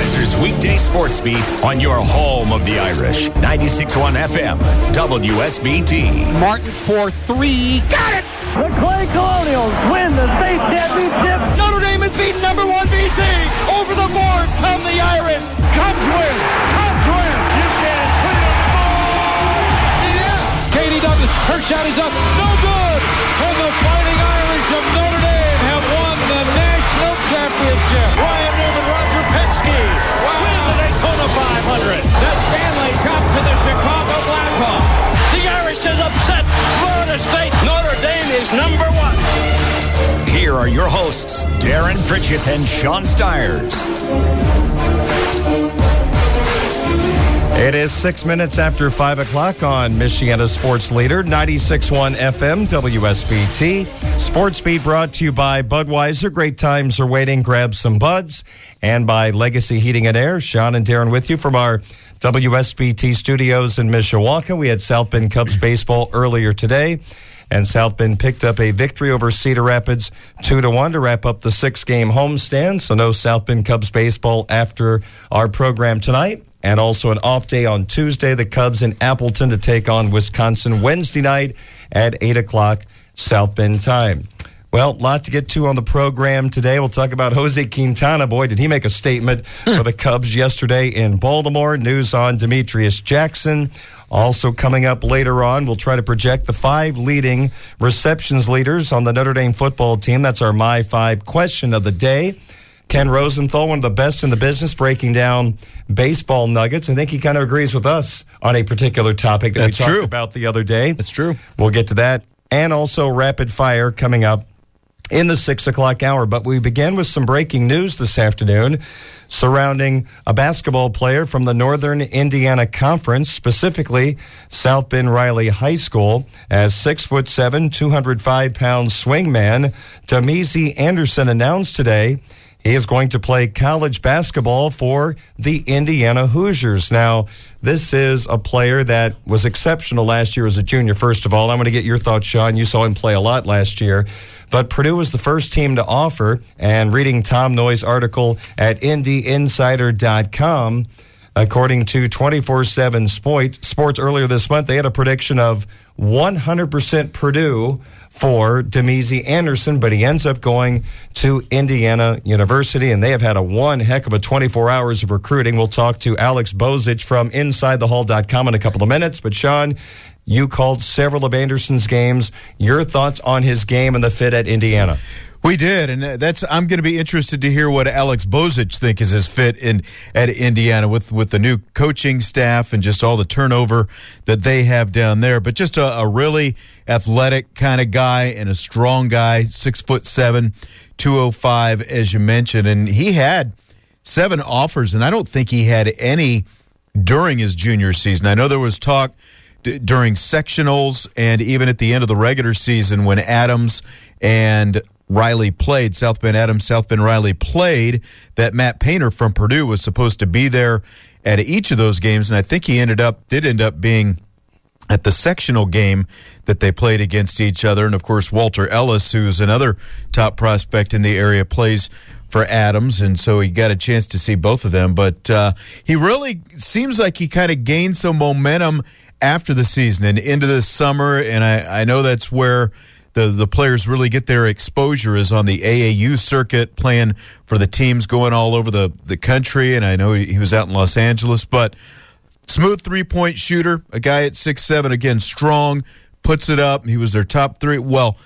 Budweiser's weekday sports beat on your home of the Irish. 96.1 FM, WSBT. Martin for three. Got it! The Clay Colonials win the state championship. Notre Dame has beaten number 1 BC. Over the boards come the Irish. Cubs win. Cubs win. You can put it on the board. Yeah. Katie Douglas, her shot is up. No good. And the Fighting Irish of Notre Dame have won the national championship. Ryan Newman, Roger Penske win the Daytona 500. The Stanley Cup to the Chicago Blackhawks. The Irish has upset Florida State. Notre Dame is number 1. Here are your hosts, Darren Pritchett and Sean Stiers. It is 6 minutes after 5 o'clock on Michiana Sports Leader, 96.1 FM, WSBT. Sports Beat brought to you by Budweiser. Great times are waiting. Grab some buds. And by Legacy Heating and Air. Sean and Darren with you from our WSBT studios in Mishawaka. We had South Bend Cubs baseball earlier today. And South Bend picked up a victory over Cedar Rapids 2-1 to wrap up the 6-game homestand. So no South Bend Cubs baseball after our program tonight. And also an off day on Tuesday, the Cubs in Appleton to take on Wisconsin Wednesday night at 8 o'clock South Bend time. Well, a lot to get to on the program today. We'll talk about Jose Quintana. Boy, did he make a statement for the Cubs yesterday in Baltimore. News on Demetrius Jackson. Also coming up later on, we'll try to project the 5 leading receptions leaders on the Notre Dame football team. That's our My 5 question of the day. Ken Rosenthal, one of the best in the business, breaking down baseball nuggets. I think he kind of agrees with us on a particular topic that we talked about the other day. That's true. We'll get to that. And also rapid fire coming up in the 6 o'clock hour. But we begin with some breaking news this afternoon surrounding a basketball player from the Northern Indiana Conference, specifically South Bend Riley High School, as 6'7", 205-pound swingman Tamizi Anderson announced today he is going to play college basketball for the Indiana Hoosiers. Now, this is a player that was exceptional last year as a junior, first of all. I'm going to get your thoughts, Sean. You saw him play a lot last year. But Purdue was the first team to offer, and reading Tom Noy's article at IndyInsider.com, according to 24/7 Sports earlier this month, they had a prediction of 100% Purdue for Tamizi Anderson, but he ends up going to Indiana University, and they have had one heck of a 24 hours of recruiting. We'll talk to Alex Bozich from InsideTheHall.com in a couple of minutes. But, Sean, you called several of Anderson's games. Your thoughts on his game and the fit at Indiana? We did, and I'm going to be interested to hear what Alex Bozich think is his fit at Indiana with the new coaching staff and just all the turnover that they have down there. But just a really athletic kind of guy and a strong guy, 6'7", 205, as you mentioned. And he had 7 offers, and I don't think he had any during his junior season. I know there was talk during sectionals and even at the end of the regular season when Adams and Riley played, South Bend Adams, South Bend Riley played, that Matt Painter from Purdue was supposed to be there at each of those games, and I think he did end up being at the sectional game that they played against each other. And, of course, Walter Ellis, who's another top prospect in the area, plays for Adams, and so he got a chance to see both of them. But he really seems like he kind of gained some momentum after the season and into the summer, and I know that's where the players really get their exposure is on the AAU circuit, playing for the teams going all over the country, and I know he was out in Los Angeles. But smooth three-point shooter, a guy at 6'7", again, strong, puts it up. He was their top 3. Well,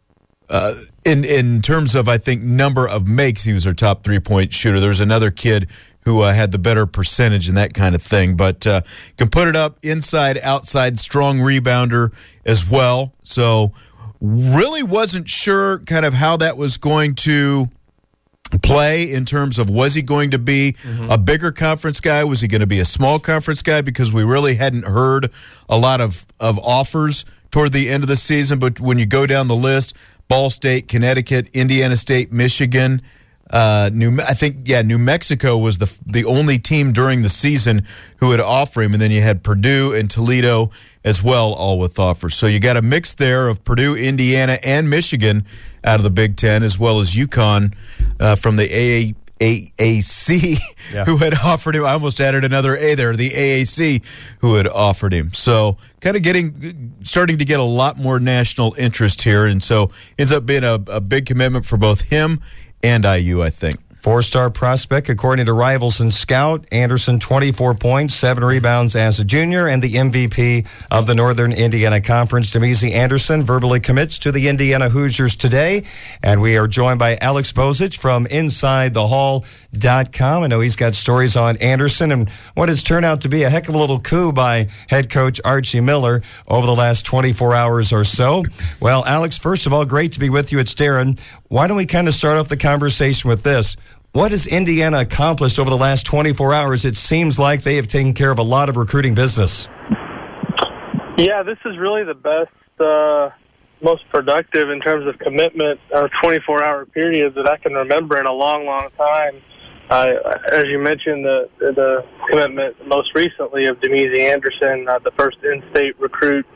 in terms of, I think, number of makes, he was their top three-point shooter. There's another kid who had the better percentage and that kind of thing. But can put it up inside, outside, strong rebounder as well. So really wasn't sure kind of how that was going to play in terms of, was he going to be a bigger conference guy? Was he going to be a small conference guy? Because we really hadn't heard a lot of offers toward the end of the season. But when you go down the list, Ball State, Connecticut, Indiana State, Michigan, New Mexico was the only team during the season who would offer him, and then you had Purdue and Toledo as well, all with offers. So you got a mix there of Purdue, Indiana, and Michigan out of the Big Ten, as well as UConn from the AAC who had offered him. I almost added another A there, the AAC who had offered him. So kind of starting to get a lot more national interest here, and so ends up being a big commitment for both him and IU, I think. Four-star prospect, according to Rivals and Scout. Anderson, 24 points, 7 rebounds as a junior, and the MVP of the Northern Indiana Conference. Damezi Anderson verbally commits to the Indiana Hoosiers today. And we are joined by Alex Bozich from InsideTheHall.com. I know he's got stories on Anderson and what has turned out to be a heck of a little coup by head coach Archie Miller over the last 24 hours or so. Well, Alex, first of all, great to be with you. It's Darren. Why don't we kind of start off the conversation with this? What has Indiana accomplished over the last 24 hours? It seems like they have taken care of a lot of recruiting business. Yeah, this is really the best, most productive in terms of commitment 24-hour period that I can remember in a long, long time. As you mentioned, the commitment most recently of Damezi Anderson, the first in-state recruit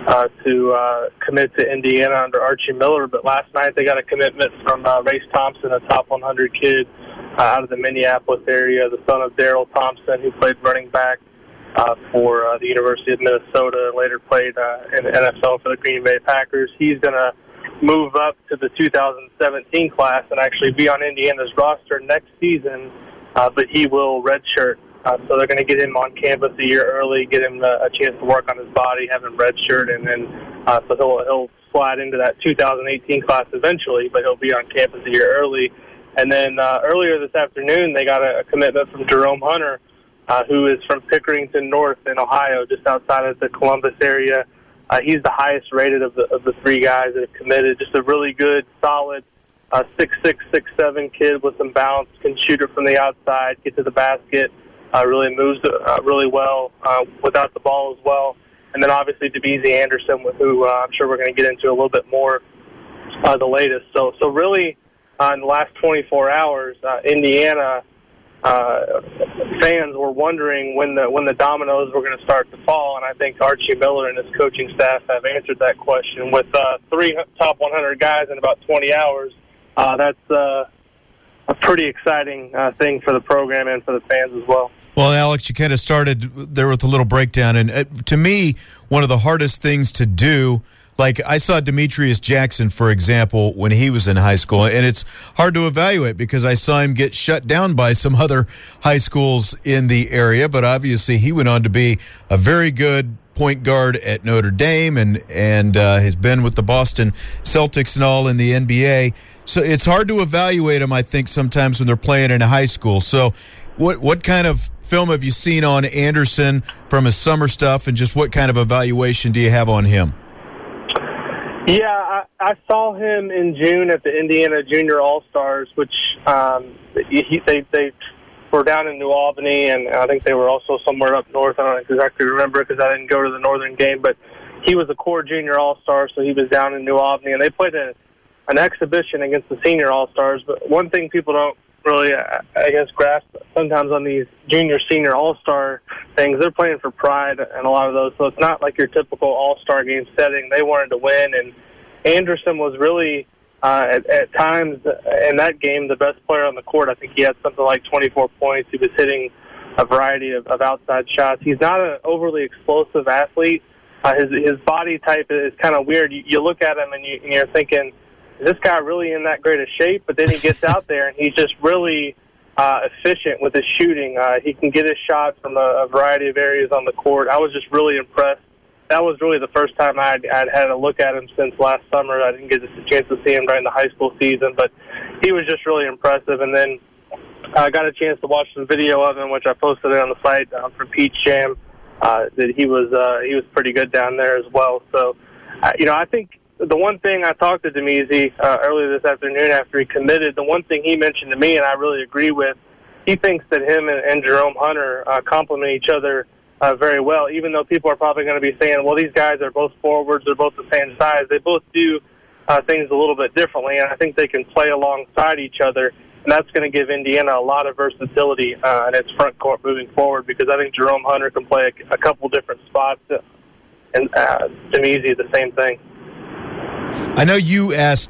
to commit to Indiana under Archie Miller. But last night they got a commitment from Race Thompson, a top 100 kid out of the Minneapolis area, the son of Daryl Thompson, who played running back for the University of Minnesota and later played in the NFL for the Green Bay Packers. He's going to move up to the 2017 class and actually be on Indiana's roster next season, but he will redshirt. So they're going to get him on campus a year early, get him a chance to work on his body, have him redshirt, and then so he'll slide into that 2018 class eventually, but he'll be on campus a year early. And then earlier this afternoon, they got a commitment from Jerome Hunter, who is from Pickerington North in Ohio, just outside of the Columbus area. He's the highest rated of the three guys that have committed. Just a really good, solid 6'6", 6'7" kid with some bounce, can shoot it from the outside, get to the basket, really moves really well without the ball as well. And then obviously Damezi Anderson, who I'm sure we're going to get into a little bit more the latest. So really, in the last 24 hours, Indiana fans were wondering when the dominoes were going to start to fall, and I think Archie Miller and his coaching staff have answered that question with 3 top 100 guys in about 20 hours. That's a pretty exciting thing for the program and for the fans as well. Well, Alex, you kind of started there with a little breakdown, and to me, one of the hardest things to do, like I saw Demetrius Jackson, for example, when he was in high school, and it's hard to evaluate because I saw him get shut down by some other high schools in the area, but obviously he went on to be a very good point guard at Notre Dame and has been with the Boston Celtics and all in the NBA. So it's hard to evaluate him, I think, sometimes when they're playing in high school. So what kind of film have you seen on Anderson from his summer stuff, and just what kind of evaluation do you have on him? Yeah, I saw him in June at the Indiana Junior All-Stars, which they were down in New Albany, and I think they were also somewhere up north. I don't exactly remember because I didn't go to the northern game, but he was a core Junior All-Star, so he was down in New Albany, and they played an exhibition against the Senior All-Stars. But one thing people don't really, I guess, grasp sometimes on these Junior-Senior All-Star things, they're playing for pride and a lot of those, so it's not like your typical All-Star game setting. They wanted to win, and Anderson was really, at times in that game, the best player on the court. I think he had something like 24 points. He was hitting a variety of outside shots. He's not an overly explosive athlete. His body type is kind of weird. You look at him and you're thinking, is this guy really in that great a shape? But then he gets out there and he's just really efficient with his shooting. He can get his shot from a variety of areas on the court. I was just really impressed. That was really the first time I'd had a look at him since last summer. I didn't get a chance to see him during the high school season, but he was just really impressive. And then I got a chance to watch some video of him, which I posted on the site from Pete Sham, that he was pretty good down there as well. So, I think the one thing I talked to Damezi earlier this afternoon after he committed, the one thing he mentioned to me, and I really agree with, he thinks that him and Jerome Hunter complement each other very well, even though people are probably going to be saying, well, these guys are both forwards, they're both the same size. They both do things a little bit differently, and I think they can play alongside each other, and that's going to give Indiana a lot of versatility in its front court moving forward, because I think Jerome Hunter can play a couple different spots, and Damezi the same thing. I know you asked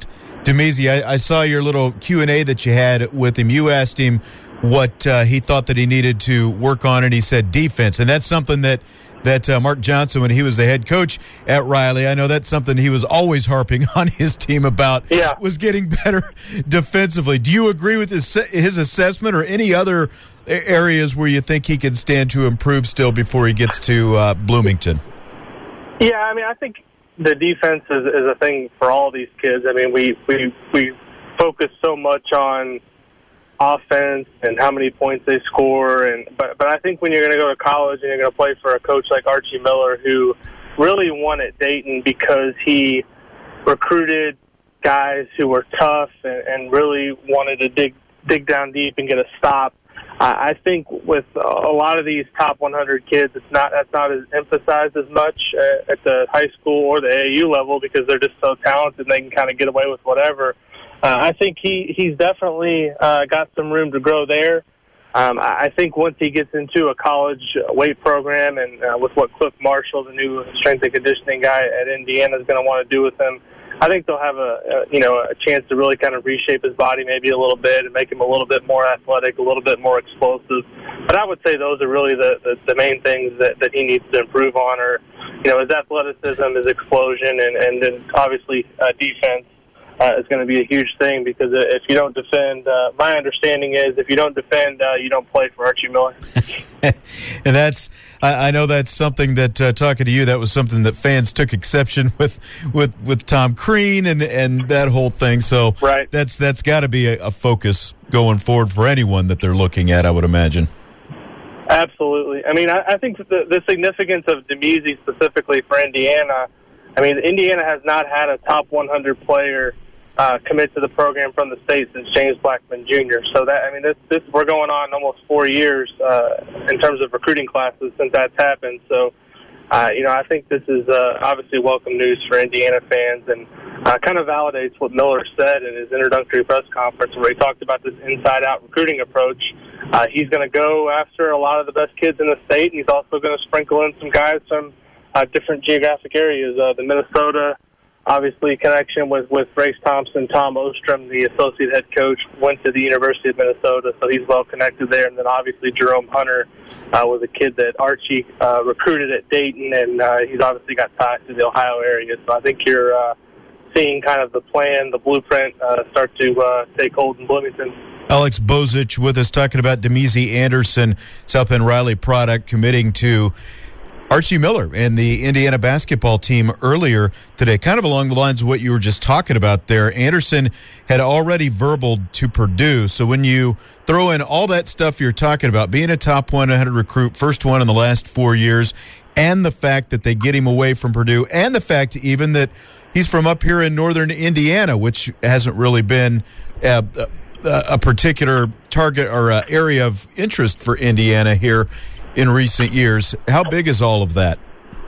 Demezi, I saw your little Q&A that you had with him. You asked him what he thought that he needed to work on, and he said defense. And that's something that Mark Johnson, when he was the head coach at Riley, I know that's something he was always harping on his team about, was getting better defensively. Do you agree with his assessment, or any other areas where you think he can stand to improve still before he gets to Bloomington? Yeah, I mean, I think the defense is a thing for all these kids. I mean, we focus so much on offense and how many points they score, but I think when you're going to go to college and you're going to play for a coach like Archie Miller, who really won at Dayton because he recruited guys who were tough and really wanted to dig down deep and get a stop. I think with a lot of these top 100 kids, that's not as emphasized as much at the high school or the AAU level, because they're just so talented and they can kind of get away with whatever. I think he's definitely got some room to grow there. I think once he gets into a college weight program, and with what Cliff Marshall, the new strength and conditioning guy at Indiana, is going to want to do with him, I think they'll have a chance to really kind of reshape his body maybe a little bit and make him a little bit more athletic, a little bit more explosive. But I would say those are really the main things that he needs to improve on, or his athleticism, his explosion, and then obviously defense. Is going to be a huge thing, because if you don't defend, my understanding is if you don't defend, you don't play for Archie Miller. And I know that's something that, talking to you, that was something that fans took exception with Tom Crean and that whole thing. So right. that's got to be a focus going forward for anyone that they're looking at, I would imagine. Absolutely. I mean, I think the significance of Demezi specifically for Indiana, I mean, Indiana has not had a top 100 player commit to the program from the state since James Blackman Jr. So this we're going on almost 4 years in terms of recruiting classes since that's happened. So, I think this is obviously welcome news for Indiana fans, and kind of validates what Miller said in his introductory press conference, where he talked about this inside-out recruiting approach. He's going to go after a lot of the best kids in the state, and he's also going to sprinkle in some guys from different geographic areas. The Minnesota, obviously, connection with Race Thompson. Tom Ostrom, the associate head coach, went to the University of Minnesota, so he's well connected there. And then obviously Jerome Hunter was a kid that Archie recruited at Dayton, and he's obviously got ties to the Ohio area. So I think you're seeing kind of the plan, the blueprint start to take hold in Bloomington. Alex Bozich with us, talking about Demezi Anderson, South Bend Riley product, committing to Archie Miller and the Indiana basketball team earlier today. Kind of along the lines of what you were just talking about there. Anderson had already verbaled to Purdue. So when you throw in all that stuff you're talking about, being a top 100 recruit, first one in the last 4 years, and the fact that they get him away from Purdue, and the fact even that he's from up here in northern Indiana, which hasn't really been a particular target or area of interest for Indiana here in recent years. How big is all of that?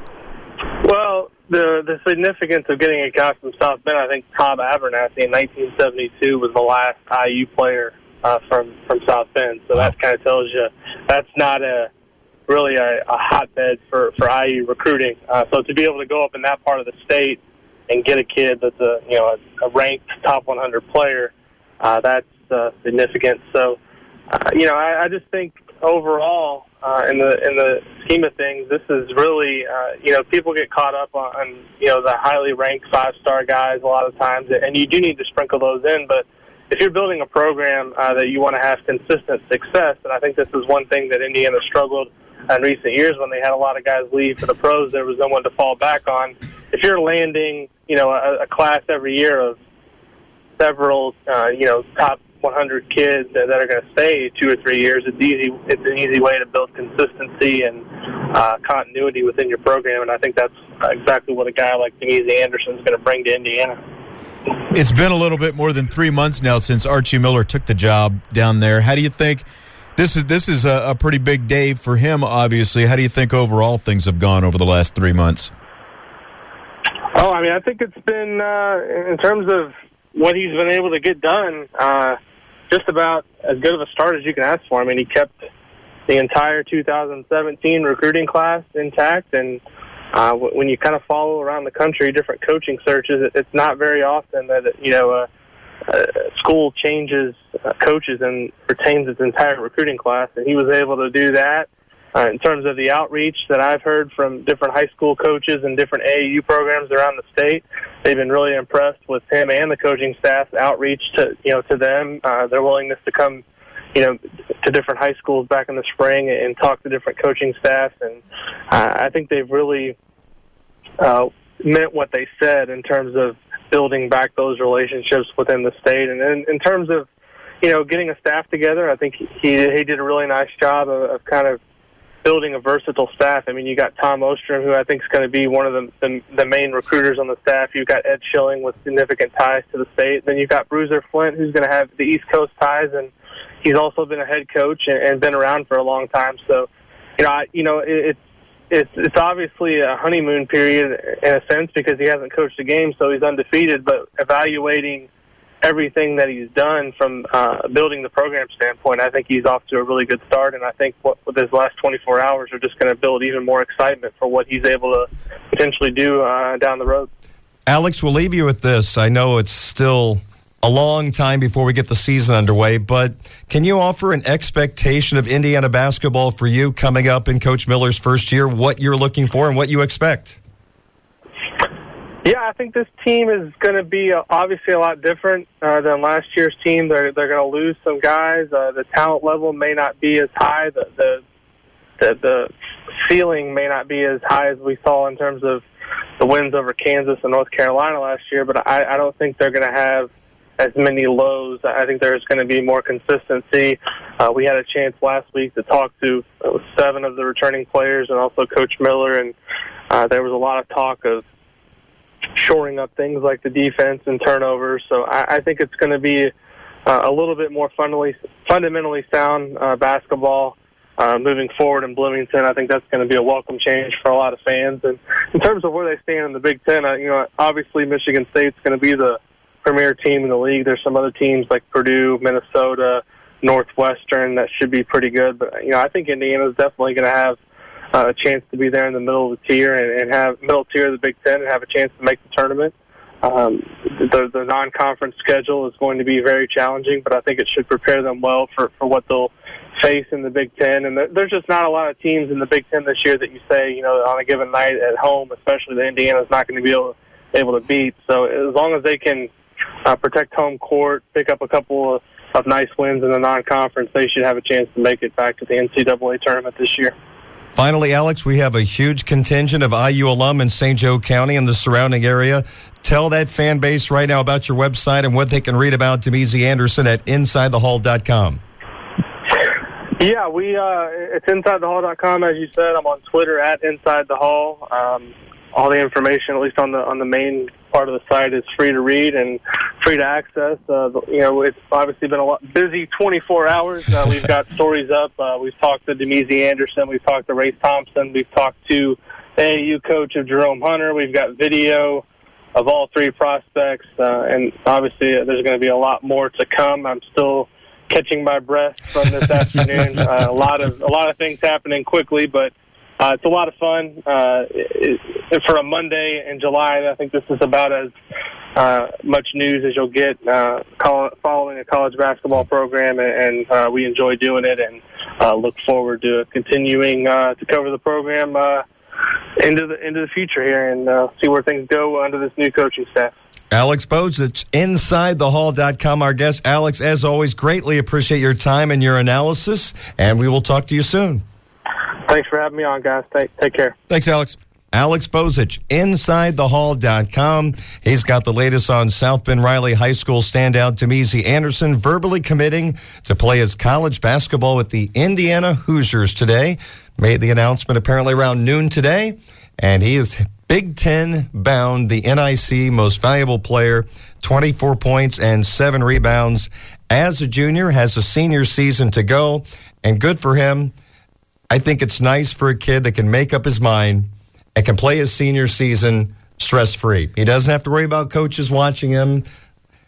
Well, the significance of getting a guy from South Bend, I think Tom Abernathy in 1972 was the last IU player from South Bend. So that kind of tells you that's not really a hotbed for IU recruiting. So to be able to go up in that part of the state and get a kid that's a ranked top 100 player, that's significant. So, I just think overall, in the scheme of things, this is really, people get caught up on the highly ranked 5-star guys a lot of times, and you do need to sprinkle those in. But if you're building a program that you want to have consistent success, and I think this is one thing that Indiana struggled in recent years when they had a lot of guys leave for the pros, there was no one to fall back on. If you're landing, a class every year of several, top 100 kids that are going to stay 2 or 3 years, it's an easy way to build consistency and continuity within your program, and I think that's exactly what a guy like Demezi Anderson is going to bring to Indiana. It's been a little bit more than 3 months now since Archie Miller took the job down there. How do you think this is a pretty big day for him, obviously? How do you think overall things have gone over the last 3 months? Oh, I mean, I think it's been, in terms of what he's been able to get done, just about as good of a start as you can ask for. I mean, he kept the entire 2017 recruiting class intact, and when you kind of follow around the country different coaching searches, it's not very often that school changes coaches and retains its entire recruiting class, and he was able to do that. In terms of the outreach that I've heard from different high school coaches and different AAU programs around the state, they've been really impressed with him and the coaching staff's outreach to them, their willingness to come, to different high schools back in the spring and talk to different coaching staffs. And I think they've really meant what they said in terms of building back those relationships within the state. And in terms of, getting a staff together, I think he did a really nice job of kind of building a versatile staff. I mean, you got Tom Ostrom, who I think is going to be one of the main recruiters on the staff. You've got Ed Schilling with significant ties to the state. Then you've got Bruiser Flint, who's going to have the East Coast ties, and he's also been a head coach and been around for a long time. So, it's obviously a honeymoon period in a sense because he hasn't coached a game, so he's undefeated. But evaluating everything that he's done from building the program standpoint, I think he's off to a really good start, and I think with his last 24 hours are just going to build even more excitement for what he's able to potentially do down the road. Alex, we'll leave you with this. I know it's still a long time before we get the season underway, but can you offer an expectation of Indiana basketball for you coming up in Coach Miller's first year, what you're looking for and what you expect? Yeah, I think this team is going to be obviously a lot different than last year's team. They're going to lose some guys. The talent level may not be as high. The ceiling may not be as high as we saw in terms of the wins over Kansas and North Carolina last year, but I don't think they're going to have as many lows. I think there's going to be more consistency. We had a chance last week to talk to 7 of the returning players and also Coach Miller, and there was a lot of talk of shoring up things like the defense and turnovers. So I think it's going to be a little bit more fundamentally sound basketball moving forward in Bloomington. I think that's going to be a welcome change for a lot of fans. And in terms of where they stand in the Big Ten, obviously Michigan State's going to be the premier team in the league. There's some other teams like Purdue, Minnesota, Northwestern that should be pretty good. But, I think Indiana's definitely going to have a chance to be there in the middle of the tier and have middle tier of the Big Ten and have a chance to make the tournament. The non-conference schedule is going to be very challenging, but I think it should prepare them well for what they'll face in the Big Ten. And there's just not a lot of teams in the Big Ten this year that you say, on a given night at home, especially the Indiana's not going to be able to beat. So as long as they can protect home court, pick up a couple of nice wins in the non-conference, they should have a chance to make it back to the NCAA tournament this year. Finally, Alex, we have a huge contingent of IU alum in St. Joe County and the surrounding area. Tell that fan base right now about your website and what they can read about Demezie Anderson at InsideTheHall.com. Yeah, it's InsideTheHall.com, as you said. I'm on Twitter at InsideTheHall. All the information, at least on the main part of the site, is free to read and free to access. It's obviously been a busy 24 hours. We've got stories up. We've talked to Demezie Anderson. We've talked to Race Thompson. We've talked to the AAU coach of Jerome Hunter. We've got video of all 3 prospects, and obviously there's going to be a lot more to come. I'm still catching my breath from this afternoon. A lot of things happening quickly, but it's a lot of fun. For a Monday in July, I think this is about as much news as you'll get following a college basketball program, and we enjoy doing it and look forward to continuing to cover the program into the future here and see where things go under this new coaching staff. Alex Bozich, InsideTheHall.com, our guest. Alex, as always, greatly appreciate your time and your analysis, and we will talk to you soon. Thanks for having me on, guys. Take care. Thanks, Alex. Alex Bozich, InsideTheHall.com. He's got the latest on South Bend Riley High School standout Demezie Anderson verbally committing to play his college basketball with the Indiana Hoosiers today. Made the announcement apparently around noon today, and he is Big Ten bound, the NIC Most Valuable Player, 24 points and 7 rebounds. As a junior, has a senior season to go, and good for him. I think it's nice for a kid that can make up his mind and can play his senior season stress-free. He doesn't have to worry about coaches watching him.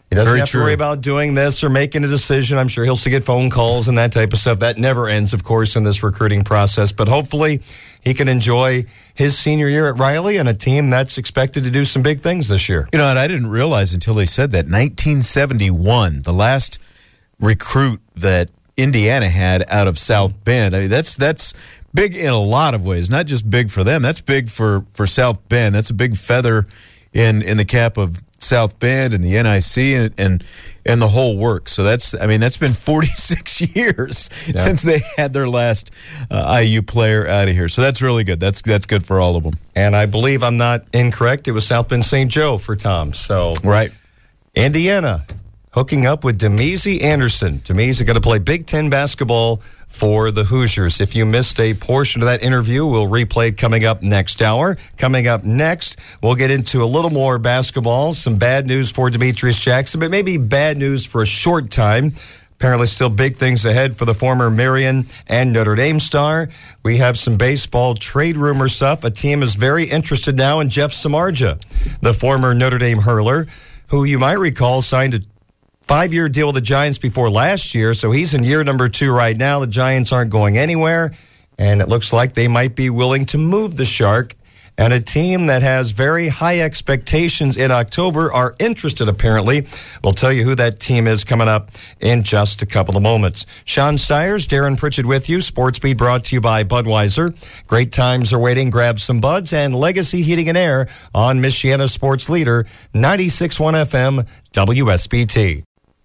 He doesn't Very have true. to worry about doing this or making a decision. I'm sure he'll still get phone calls and that type of stuff. That never ends, of course, in this recruiting process. But hopefully he can enjoy his senior year at Riley and a team that's expected to do some big things this year. And I didn't realize until they said that 1971, the last recruit that Indiana had out of South Bend. I mean, that's big in a lot of ways. Not just big for them. That's big for South Bend. That's a big feather in the cap of South Bend and the NIC and the whole works. So that's been 46 years since they had their last IU player out of here. So that's really good. That's good for all of them. And I believe I'm not incorrect. It was South Bend St. Joe for Tom. So right, Indiana hooking up with Demezi Anderson. Demezi going to play Big Ten basketball for the Hoosiers. If you missed a portion of that interview, we'll replay it coming up next hour. Coming up next, we'll get into a little more basketball, some bad news for Demetrius Jackson, but maybe bad news for a short time. Apparently still big things ahead for the former Marion and Notre Dame star. We have some baseball trade rumor stuff. A team is very interested now in Jeff Samardzija, the former Notre Dame hurler, who you might recall signed a 5-year deal with the Giants before last year, so he's in year number 2 right now. The Giants aren't going anywhere, and it looks like they might be willing to move the Shark. And a team that has very high expectations in October are interested, apparently. We'll tell you who that team is coming up in just a couple of moments. Sean Stiers, Darren Pritchett with you. Sports Beat brought to you by Budweiser. Great times are waiting. Grab some buds and Legacy Heating and Air on Michiana Sports Leader, 96.1 FM, WSBT.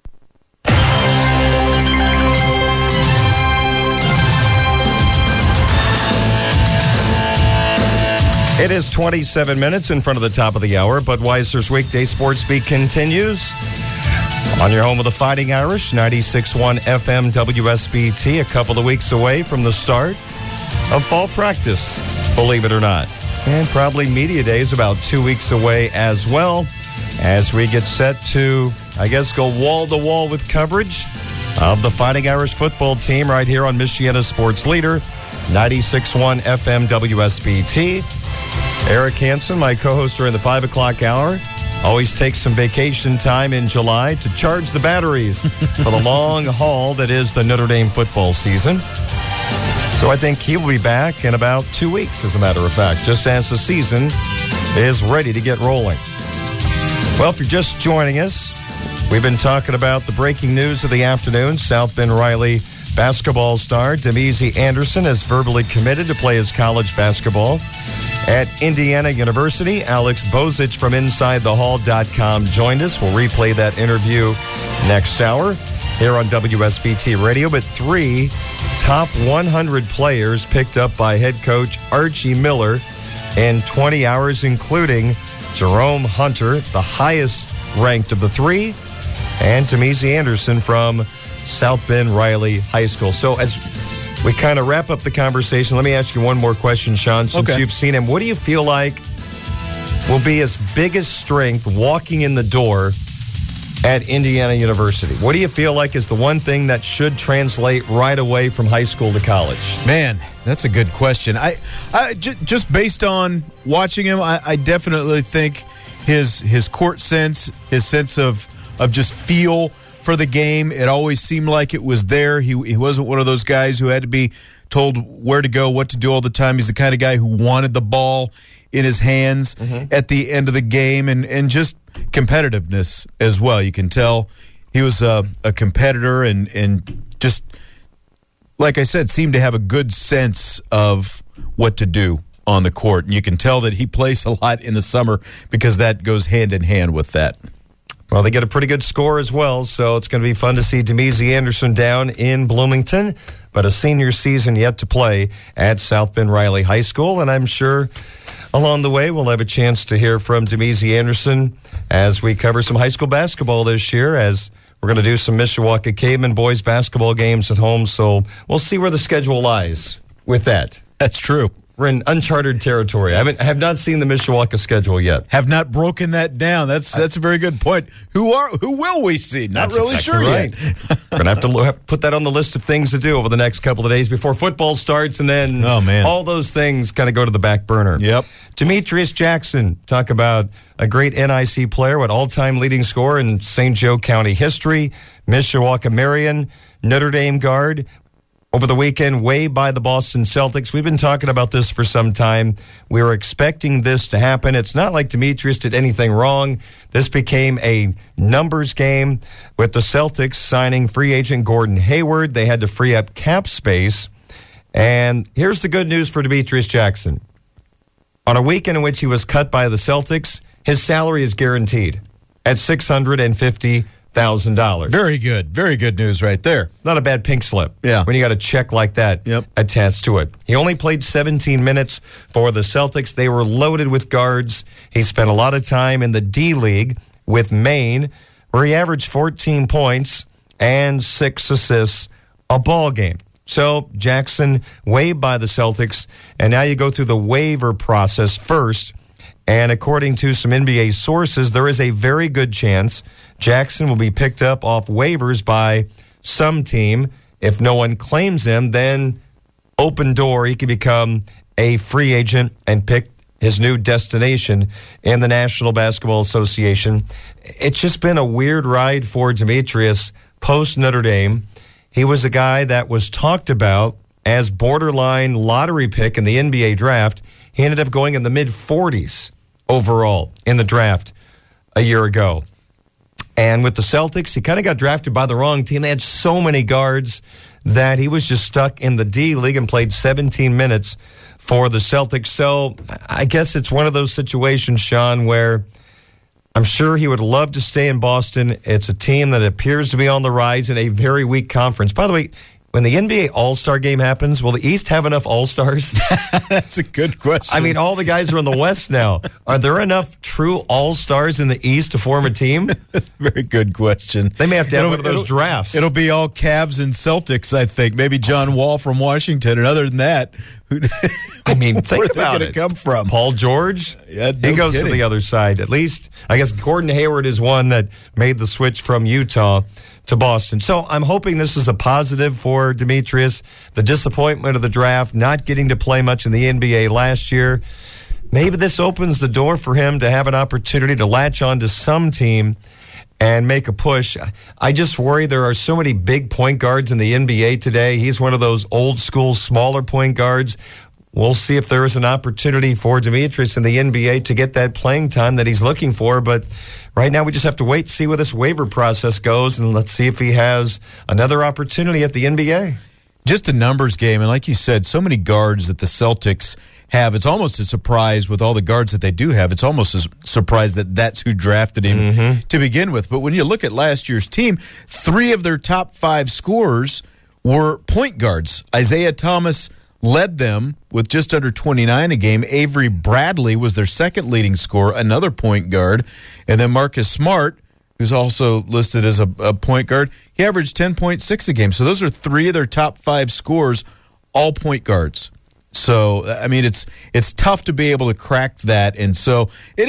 It is 27 minutes in front of the top of the hour. Budweiser's weekday sports beat continues on your home of the Fighting Irish, 96.1 FM WSBT, a couple of weeks away from the start of fall practice, believe it or not. And probably Media Day is about 2 weeks away as well, as we get set to, I guess, go wall-to-wall with coverage of the Fighting Irish football team right here on Michiana Sports Leader, 96.1 FM WSBT. Eric Hansen, my co-host during the 5 o'clock hour, always takes some vacation time in July to charge the batteries for the long haul that is the Notre Dame football season. So I think he will be back in about 2 weeks, as a matter of fact, just as the season is ready to get rolling. Well, if you're just joining us, we've been talking about the breaking news of the afternoon. South Bend Riley basketball star Demezi Anderson has verbally committed to play his college basketball at Indiana University. Alex Bozich from InsideTheHall.com joined us. We'll replay that interview next hour here on WSBT Radio. But 3 top 100 players picked up by head coach Archie Miller in 20 hours, including Jerome Hunter, the highest ranked of the 3, and Demezi Anderson from South Bend Riley High School. So as we kind of wrap up the conversation, let me ask you one more question, Sean. Since you've seen him, what do you feel like will be his biggest strength walking in the door at Indiana University? What do you feel like is the one thing that should translate right away from high school to college? Man, that's a good question. I just based on watching him, I definitely think his court sense, his sense of just feel for the game, it always seemed like it was there. He wasn't one of those guys who had to be told where to go, what to do all the time. He's the kind of guy who wanted the ball in his hands at the end of the game, and just competitiveness as well. You can tell he was a competitor and just, like I said, seemed to have a good sense of what to do on the court. And you can tell that he plays a lot in the summer because that goes hand in hand with that. Well, they get a pretty good score as well, so it's going to be fun to see Demezi Anderson down in Bloomington, but a senior season yet to play at South Bend Riley High School, and I'm sure along the way we'll have a chance to hear from Demezi Anderson as we cover some high school basketball this year, as we're going to do some Mishawaka Caveman boys basketball games at home, so we'll see where the schedule lies with that. That's true. We're in uncharted territory. I have not seen the Mishawaka schedule yet. Have not broken that down. That's a very good point. Who will we see? Not That's really exactly sure right. yet. We're going to have to put that on the list of things to do over the next couple of days before football starts, and then all those things kind of go to the back burner. Yep. Demetrius Jackson, talk about a great NIC player, all-time leading scorer in St. Joe County history, Mishawaka Marion, Notre Dame guard. Over the weekend, waived by the Boston Celtics. We've been talking about this for some time. We were expecting this to happen. It's not like Demetrius did anything wrong. This became a numbers game with the Celtics signing free agent Gordon Hayward. They had to free up cap space. And here's the good news for Demetrius Jackson. On a weekend in which he was cut by the Celtics, his salary is guaranteed at $650,000. Very good. Very good news right there. Not a bad pink slip. Yeah. When you got a check like that attached to it. He only played 17 minutes for the Celtics. They were loaded with guards. He spent a lot of time in the D League with Maine, where he averaged 14 points and 6 assists a ball game. So Jackson waived by the Celtics, and now you go through the waiver process first. And according to some NBA sources, there is a very good chance Jackson will be picked up off waivers by some team. If no one claims him, then open door, he can become a free agent and pick his new destination in the National Basketball Association. It's just been a weird ride for Demetrius post Notre Dame. He was a guy that was talked about as borderline lottery pick in the NBA draft. He ended up going in the mid-40s overall in the draft a year ago. And with the Celtics, he kind of got drafted by the wrong team. They had so many guards that he was just stuck in the D League and played 17 minutes for the Celtics. So I guess it's one of those situations, Sean, where I'm sure he would love to stay in Boston. It's a team that appears to be on the rise in a very weak conference. By the way, when the NBA All-Star game happens, will the East have enough All-Stars? That's a good question. I mean, all the guys are in the West now. Are there enough true All-Stars in the East to form a team? Very good question. They may have to have one of those drafts. It'll be all Cavs and Celtics, I think. Maybe John Wall from Washington. And other than that, I mean, think where about they it. Come from? Paul George? Yeah, he goes to the other side. At least, I guess Gordon Hayward is one that made the switch from Utah to Boston. So I'm hoping this is a positive for Demetrius. The disappointment of the draft, not getting to play much in the NBA last year. Maybe this opens the door for him to have an opportunity to latch on to some team and make a push. I just worry there are so many big point guards in the NBA today. He's one of those old school, smaller point guards. We'll see if there is an opportunity for Demetrius in the NBA to get that playing time that he's looking for. But right now we just have to wait to see where this waiver process goes, and let's see if he has another opportunity at the NBA. Just a numbers game, and like you said, so many guards that the Celtics have. It's almost a surprise with all the guards that they do have. It's almost a surprise that that's who drafted him to begin with. But when you look at last year's team, 3 of their top 5 scorers were point guards. Isaiah Thomas led them with just under 29 a game. Avery Bradley was their second leading scorer, another point guard. And then Marcus Smart, who's also listed as a point guard, he averaged 10.6 a game. So those are 3 of their top 5 scorers, all point guards. So, I mean, it's tough to be able to crack that. And so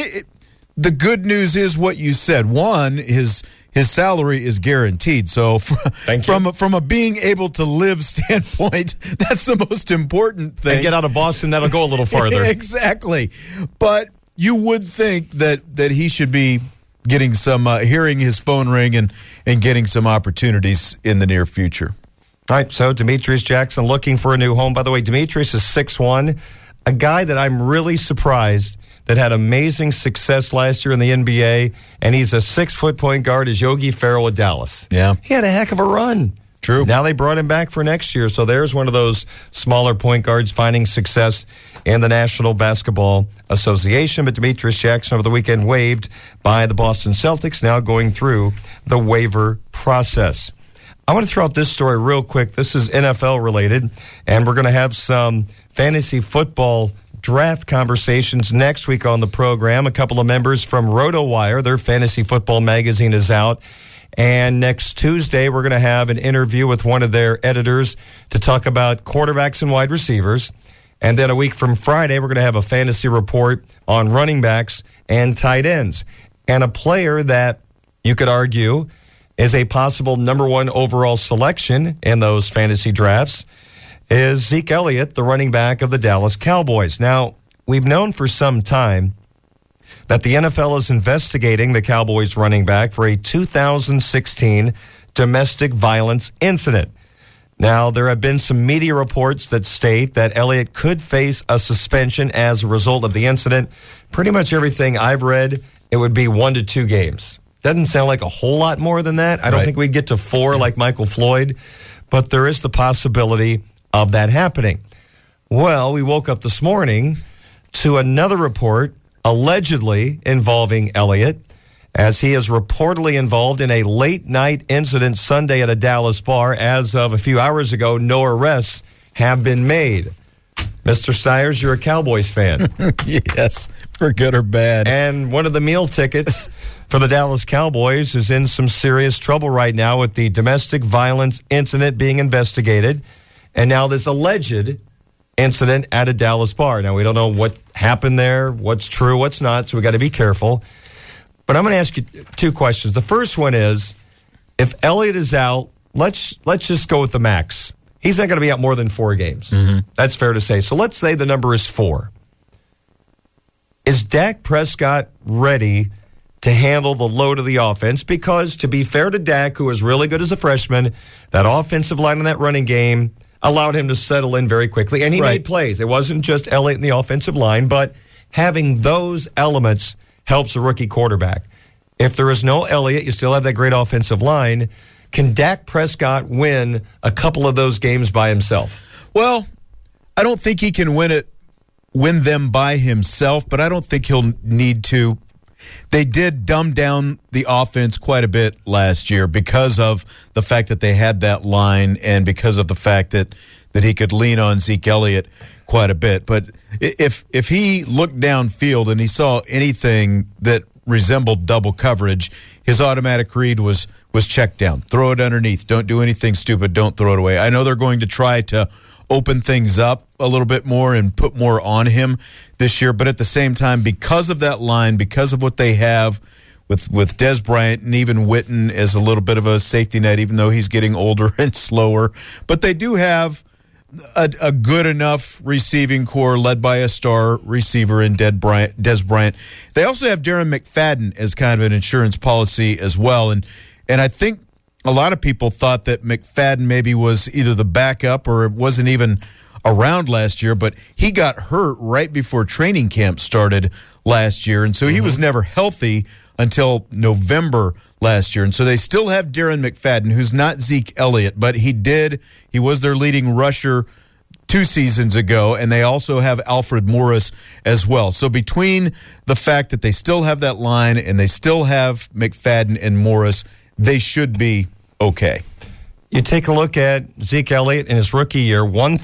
the good news is what you said. One, his salary is guaranteed. So from a being able to live standpoint, that's the most important thing. And get out of Boston, that'll go a little farther. Exactly. But you would think that he should be getting some, hearing his phone ring and getting some opportunities in the near future. All right, so Demetrius Jackson looking for a new home. By the way, Demetrius is 6'1", a guy that I'm really surprised that had amazing success last year in the NBA, and he's a 6-foot point guard as Yogi Ferrell of Dallas. Yeah. He had a heck of a run. True. Now they brought him back for next year, so there's one of those smaller point guards finding success in the National Basketball Association. But Demetrius Jackson over the weekend waived by the Boston Celtics, now going through the waiver process. I want to throw out this story real quick. This is NFL related, and we're going to have some fantasy football draft conversations next week on the program. A couple of members from RotoWire, their fantasy football magazine, is out. And next Tuesday, we're going to have an interview with one of their editors to talk about quarterbacks and wide receivers. And then a week from Friday, we're going to have a fantasy report on running backs and tight ends. And a player that you could argue is a possible number one overall selection in those fantasy drafts is Zeke Elliott, the running back of the Dallas Cowboys. Now, we've known for some time that the NFL is investigating the Cowboys running back for a 2016 domestic violence incident. Now, there have been some media reports that state that Elliott could face a suspension as a result of the incident. Pretty much everything I've read, it would be 1 to 2 games. Doesn't sound like a whole lot more than that. I don't think we'd get to 4 like Michael Floyd, but there is the possibility of that happening. Well, we woke up this morning to another report allegedly involving Elliott, as he is reportedly involved in a late-night incident Sunday at a Dallas bar. As of a few hours ago, no arrests have been made. Mr. Stiers, you're a Cowboys fan. Yes, for good or bad. And one of the meal tickets for the Dallas Cowboys is in some serious trouble right now with the domestic violence incident being investigated. And now this alleged incident at a Dallas bar. Now, we don't know what happened there, what's true, what's not, so we got to be careful. But I'm going to ask you 2 questions. The first one is, if Elliott is out, let's just go with the max. He's not going to be out more than 4 games. Mm-hmm. That's fair to say. So let's say the number is 4. Is Dak Prescott ready to handle the load of the offense? Because to be fair to Dak, who was really good as a freshman, that offensive line in that running game allowed him to settle in very quickly. And he made plays. It wasn't just Elliott in the offensive line, but having those elements helps a rookie quarterback. If there is no Elliott, you still have that great offensive line. Can Dak Prescott win a couple of those games by himself? Well, I don't think he can win them by himself, but I don't think he'll need to. They did dumb down the offense quite a bit last year because of the fact that they had that line and because of the fact that he could lean on Zeke Elliott quite a bit. But if he looked downfield and he saw anything that resembled double coverage, his automatic read was check down. Throw it underneath. Don't do anything stupid. Don't throw it away. I know they're going to try to open things up a little bit more and put more on him this year, but at the same time, because of that line, because of what they have with Dez Bryant and even Witten as a little bit of a safety net, even though he's getting older and slower, but they do have a good enough receiving core led by a star receiver in Dez Bryant. They also have Darren McFadden as kind of an insurance policy as well, and I think a lot of people thought that McFadden maybe was either the backup or it wasn't even around last year, but he got hurt right before training camp started last year, and so he was never healthy until November last year. And so they still have Darren McFadden, who's not Zeke Elliott, but he was their leading rusher 2 seasons ago, and they also have Alfred Morris as well. So between the fact that they still have that line and they still have McFadden and Morris, they should be okay. You take a look at Zeke Elliott in his rookie year,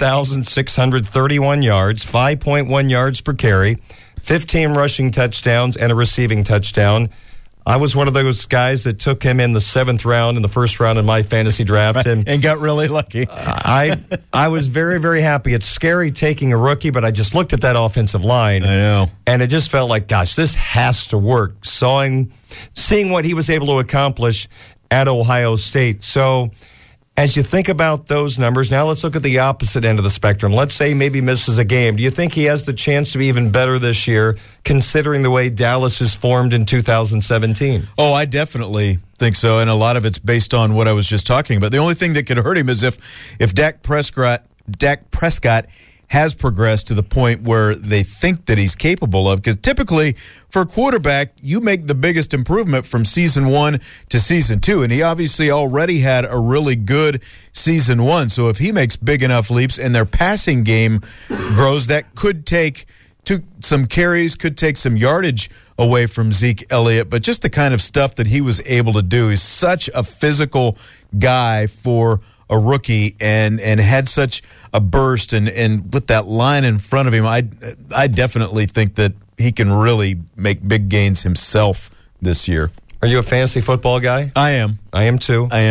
1,631 yards, 5.1 yards per carry, 15 rushing touchdowns, and a receiving touchdown. I was one of those guys that took him in the 7th round in the first round in my fantasy draft. And got really lucky. I was very, very happy. It's scary taking a rookie, but I just looked at that offensive line. I know. And it just felt like, gosh, this has to work. Seeing what he was able to accomplish at Ohio State. So as you think about those numbers, now let's look at the opposite end of the spectrum. Let's say maybe misses a game. Do you think he has the chance to be even better this year, considering the way Dallas is formed in 2017? Oh, I definitely think so, and a lot of it's based on what I was just talking about. The only thing that could hurt him is if Dak Prescott has progressed to the point where they think that he's capable of. Because typically, for a quarterback, you make the biggest improvement from season 1 to season 2. And he obviously already had a really good season 1. So if he makes big enough leaps and their passing game grows, that could take some carries, could take some yardage away from Zeke Elliott. But just the kind of stuff that he was able to do. He's such a physical guy for a rookie and had such a burst and with that line in front of him, I definitely think that he can really make big gains himself this year. Are you a fantasy football guy? I am. I am too. I am.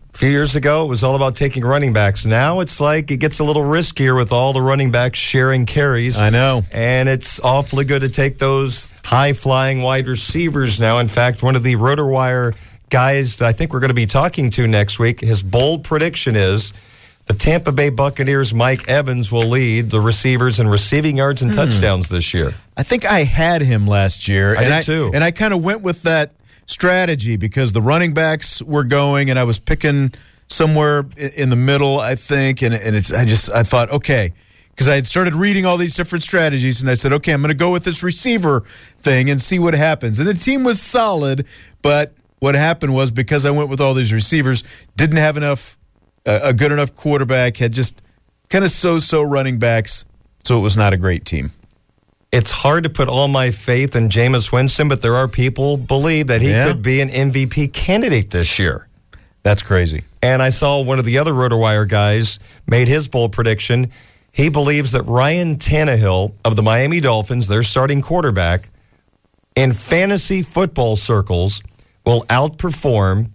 A few years ago, it was all about taking running backs. Now it's like it gets a little riskier with all the running backs sharing carries. I know. And it's awfully good to take those high-flying wide receivers now. In fact, one of the RotoWire guys that I think we're going to be talking to next week, his bold prediction is the Tampa Bay Buccaneers' Mike Evans will lead the receivers in receiving yards and touchdowns this year. I think I had him last year. I did too. And I kind of went with that strategy because the running backs were going, and I was picking somewhere in the middle, I think. And I thought, okay, because I had started reading all these different strategies, and I said, okay, I'm going to go with this receiver thing and see what happens. And the team was solid, but what happened was because I went with all these receivers, didn't have a good enough quarterback, had just kind of so-so running backs, so it was not a great team. It's hard to put all my faith in Jameis Winston, but there are people believe that he could be an MVP candidate this year. That's crazy. And I saw one of the other RotoWire guys made his bold prediction. He believes that Ryan Tannehill of the Miami Dolphins, their starting quarterback, in fantasy football circles will outperform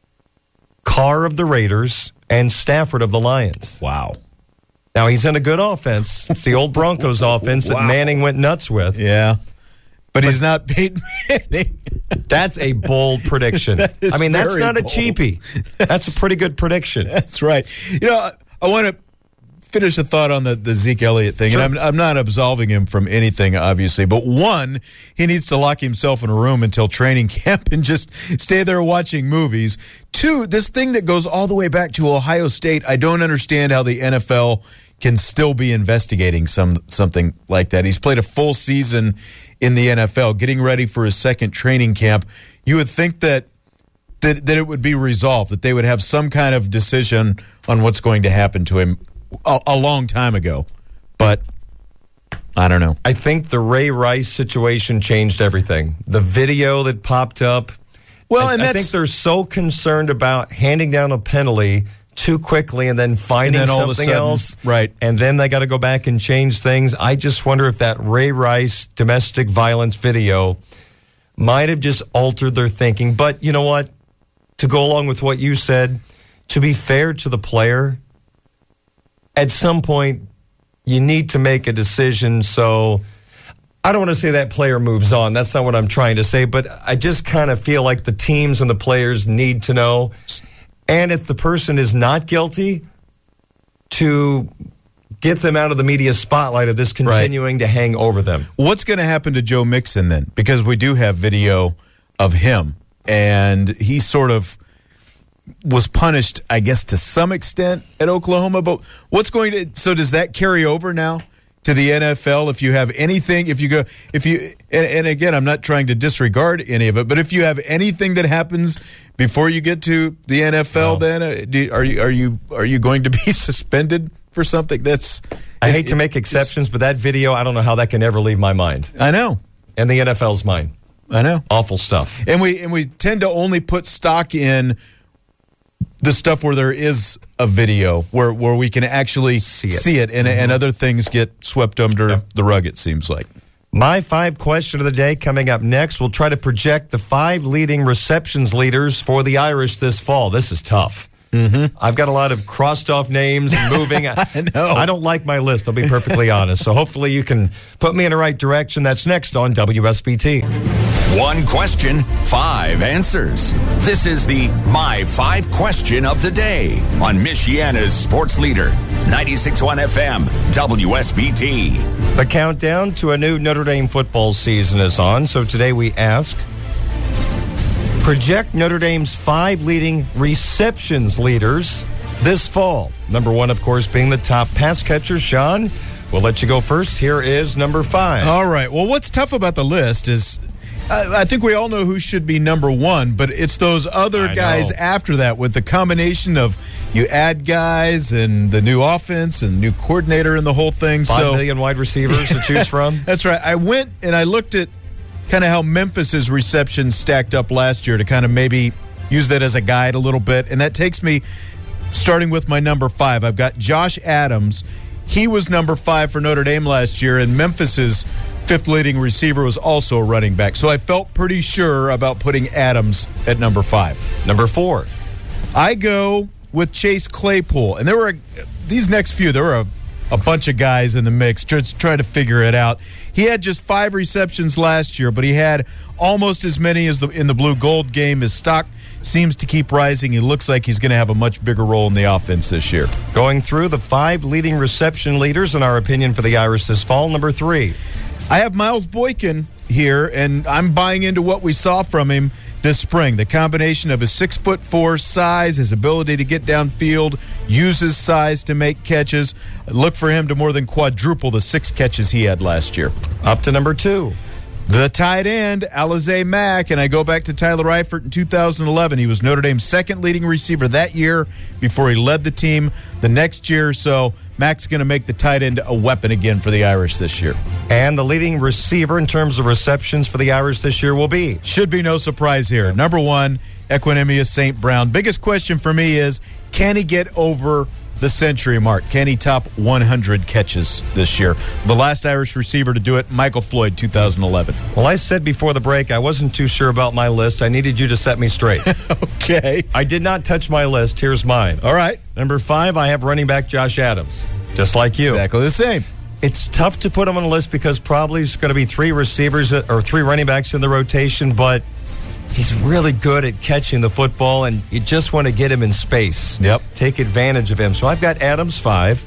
Carr of the Raiders and Stafford of the Lions. Wow. Now, he's in a good offense. It's the old Broncos offense that Manning went nuts with. Yeah. But he's not Peyton Manning. That's a bold prediction. That's not bold. a cheapie. That's a pretty good prediction. That's right. I want to finish a thought on the Zeke Elliott thing. Sure. And I'm not absolving him from anything, obviously. But one, he needs to lock himself in a room until training camp and just stay there watching movies. Two, this thing that goes all the way back to Ohio State, I don't understand how the NFL can still be investigating something like that. He's played a full season in the NFL, getting ready for his second training camp. You would think that it would be resolved, that they would have some kind of decision on what's going to happen to him a long time ago. But I don't know. I think the Ray Rice situation changed everything. The video that popped up. Well, I think they're so concerned about handing down a penalty too quickly and then finding something else. Right. And then they got to go back and change things. I just wonder if that Ray Rice domestic violence video might have just altered their thinking. But you know what? To go along with what you said, to be fair to the player, at some point you need to make a decision. So I don't want to say that player moves on. That's not what I'm trying to say. But I just kind of feel like the teams and the players need to know. And if the person is not guilty, to get them out of the media spotlight of this continuing to hang over them. What's going to happen to Joe Mixon then? Because we do have video of him, and he sort of was punished, I guess, to some extent at Oklahoma. But so does that carry over now to the NFL? If you have anything, and again, I'm not trying to disregard any of it, but if you have anything that happens before you get to the NFL, then are you going to be suspended for something? I hate to make exceptions, but that video, I don't know how that can ever leave my mind. I know. And the NFL's mind. I know. Awful stuff. And we tend to only put stock in the stuff where there is a video where we can actually see it and other things get swept under the rug, it seems like. My 5 question of the day coming up next. We'll try to project the 5 leading receptions leaders for the Irish this fall. This is tough. Mm-hmm. I've got a lot of crossed off names and moving. I know. I don't like my list, I'll be perfectly honest. So hopefully you can put me in the right direction. That's next on WSBT. 1 question, 5 answers. This is the My 5 Question of the Day on Michiana's sports leader, 96.1 FM, WSBT. The countdown to a new Notre Dame football season is on. So today we ask, project Notre Dame's 5 leading receptions leaders this fall. Number 1, of course, being the top pass catcher. Sean, we'll let you go first. Here is number 5. All right. Well, what's tough about the list is I think we all know who should be number 1, but it's those other guys after that with the combination of you add guys and the new offense and new coordinator and the whole thing. 5 million wide receivers to choose from. That's right. I went and I looked at kind of how Memphis's receptions stacked up last year to kind of maybe use that as a guide a little bit. And that takes me, starting with my number 5, I've got Josh Adams. He was number 5 for Notre Dame last year, and Memphis's 5th leading receiver was also a running back. So I felt pretty sure about putting Adams at number 5. Number 4. I go with Chase Claypool. And there were a bunch of guys in the mix just trying to figure it out. He had just 5 receptions last year, but he had almost as many as in the blue gold game. His stock seems to keep rising. He looks like he's going to have a much bigger role in the offense this year. Going through the 5 leading reception leaders, in our opinion, for the Irish this fall. Number 3. I have Miles Boykin here, and I'm buying into what we saw from him this spring. The combination of his 6'4" size, his ability to get downfield, use his size to make catches. Look for him to more than quadruple the 6 catches he had last year. Up to number 2. The tight end, Alize Mack, and I go back to Tyler Eifert in 2011. He was Notre Dame's second leading receiver that year before he led the team the next year. So Mack's going to make the tight end a weapon again for the Irish this year. And the leading receiver in terms of receptions for the Irish this year will be? Should be no surprise here. Number 1, Equanimeous St. Brown. Biggest question for me is, can he get over the century mark? Can he top 100 catches this year? The last Irish receiver to do it, Michael Floyd, 2011. Well, I said before the break I wasn't too sure about my list. I needed you to set me straight. Okay. I did not touch my list. Here's mine. All right. Number 5, I have running back Josh Adams, just like you. Exactly the same. It's tough to put him on the list because probably there's going to be 3 receivers or 3 running backs in the rotation, but he's really good at catching the football, and you just want to get him in space. Yep. Take advantage of him. So I've got Adams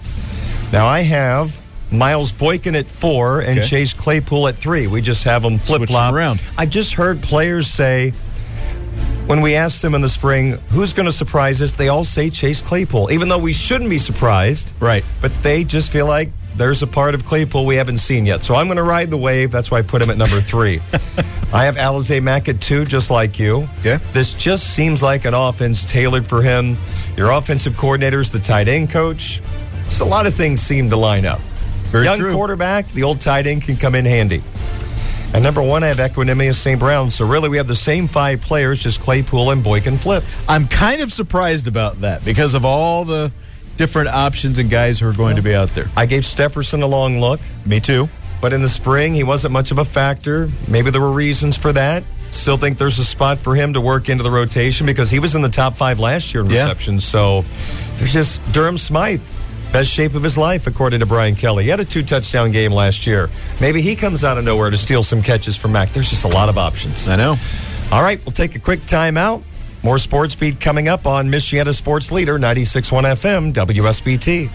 5. Now I have Miles Boykin at 4 and Chase Claypool at 3. We just have them flip-flop around. I just heard players say, when we asked them in the spring, who's going to surprise us, they all say Chase Claypool, even though we shouldn't be surprised. Right. But they just feel like there's a part of Claypool we haven't seen yet. So I'm going to ride the wave. That's why I put him at number 3. I have Alize Mack at 2, just like you. Okay. This just seems like an offense tailored for him. Your offensive coordinator's the tight end coach. Just a lot of things seem to line up. Very Young true. quarterback, the old tight end can come in handy. And number 1, I have Equanimeous St. Brown. So really we have the same 5 players, just Claypool and Boykin flipped. I'm kind of surprised about that because of all the different options and guys who are going to be out there. I gave Stefferson a long look. Me too. But in the spring, he wasn't much of a factor. Maybe there were reasons for that. Still think there's a spot for him to work into the rotation because he was in the top 5 last year in receptions. So there's just Durham Smythe, best shape of his life, according to Brian Kelly. He had a 2-touchdown game last year. Maybe he comes out of nowhere to steal some catches from Mack. There's just a lot of options. I know. All right, we'll take a quick timeout. More Sports Beat coming up on Michiana Sports Leader, 96.1 FM, WSBT.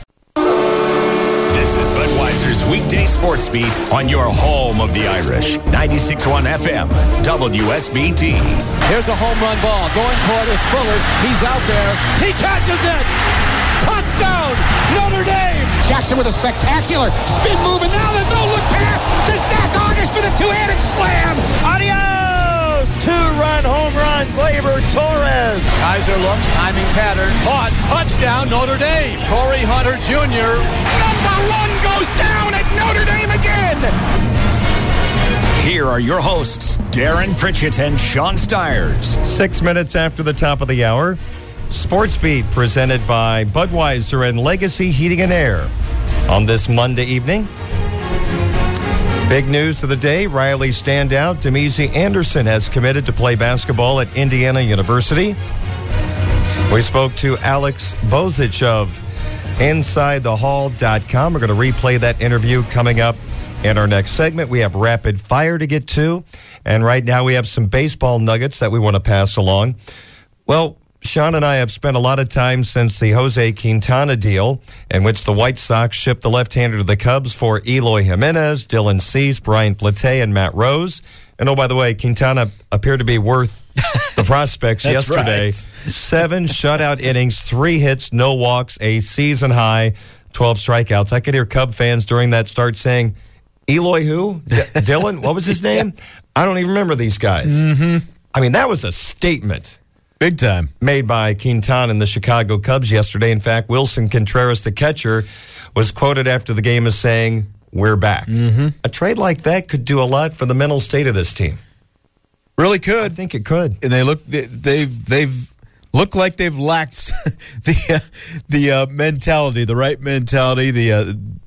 This is Budweiser's weekday sports beat on your home of the Irish. 96.1 FM, WSBT. Here's a home run ball. Going for it is Fuller. He's out there. He catches it. Touchdown, Notre Dame. Jackson with a spectacular spin move, and now the no-look pass to Zach August with a 2-handed slam. Adios! 2-run home run, Gleyber Torres. Kaiser looks, timing pattern. Caught, touchdown, Notre Dame. Corey Hunter Jr. Number 1 goes down at Notre Dame again. Here are your hosts, Darren Pritchett and Sean Stiers. 6 minutes after the top of the hour, Sports Beat presented by Budweiser and Legacy Heating and Air. On this Monday evening, big news of the day, Riley standout Demezi Anderson has committed to play basketball at Indiana University. We spoke to Alex Bozich of InsideTheHall.com. We're going to replay that interview coming up in our next segment. We have rapid fire to get to, and right now we have some baseball nuggets that we want to pass along. Well, Sean and I have spent a lot of time since the Jose Quintana deal, in which the White Sox shipped the left-hander to the Cubs for Eloy Jimenez, Dylan Cease, Brian Flette, and Matt Rose. And oh, by the way, Quintana appeared to be worth the prospects yesterday. Right. 7 shutout innings, 3 hits, no walks, a season high, 12 strikeouts. I could hear Cub fans during that start saying, Eloy who? Dylan? What was his name? I don't even remember these guys. Mm-hmm. I mean, that was a statement. Big time. Made by Quintana and the Chicago Cubs yesterday. In fact, Wilson Contreras, the catcher, was quoted after the game as saying, "We're back." Mm-hmm. A trade like that could do a lot for the mental state of this team. Really could. I think it could. And they've looked like they've lacked the mentality, the right mentality,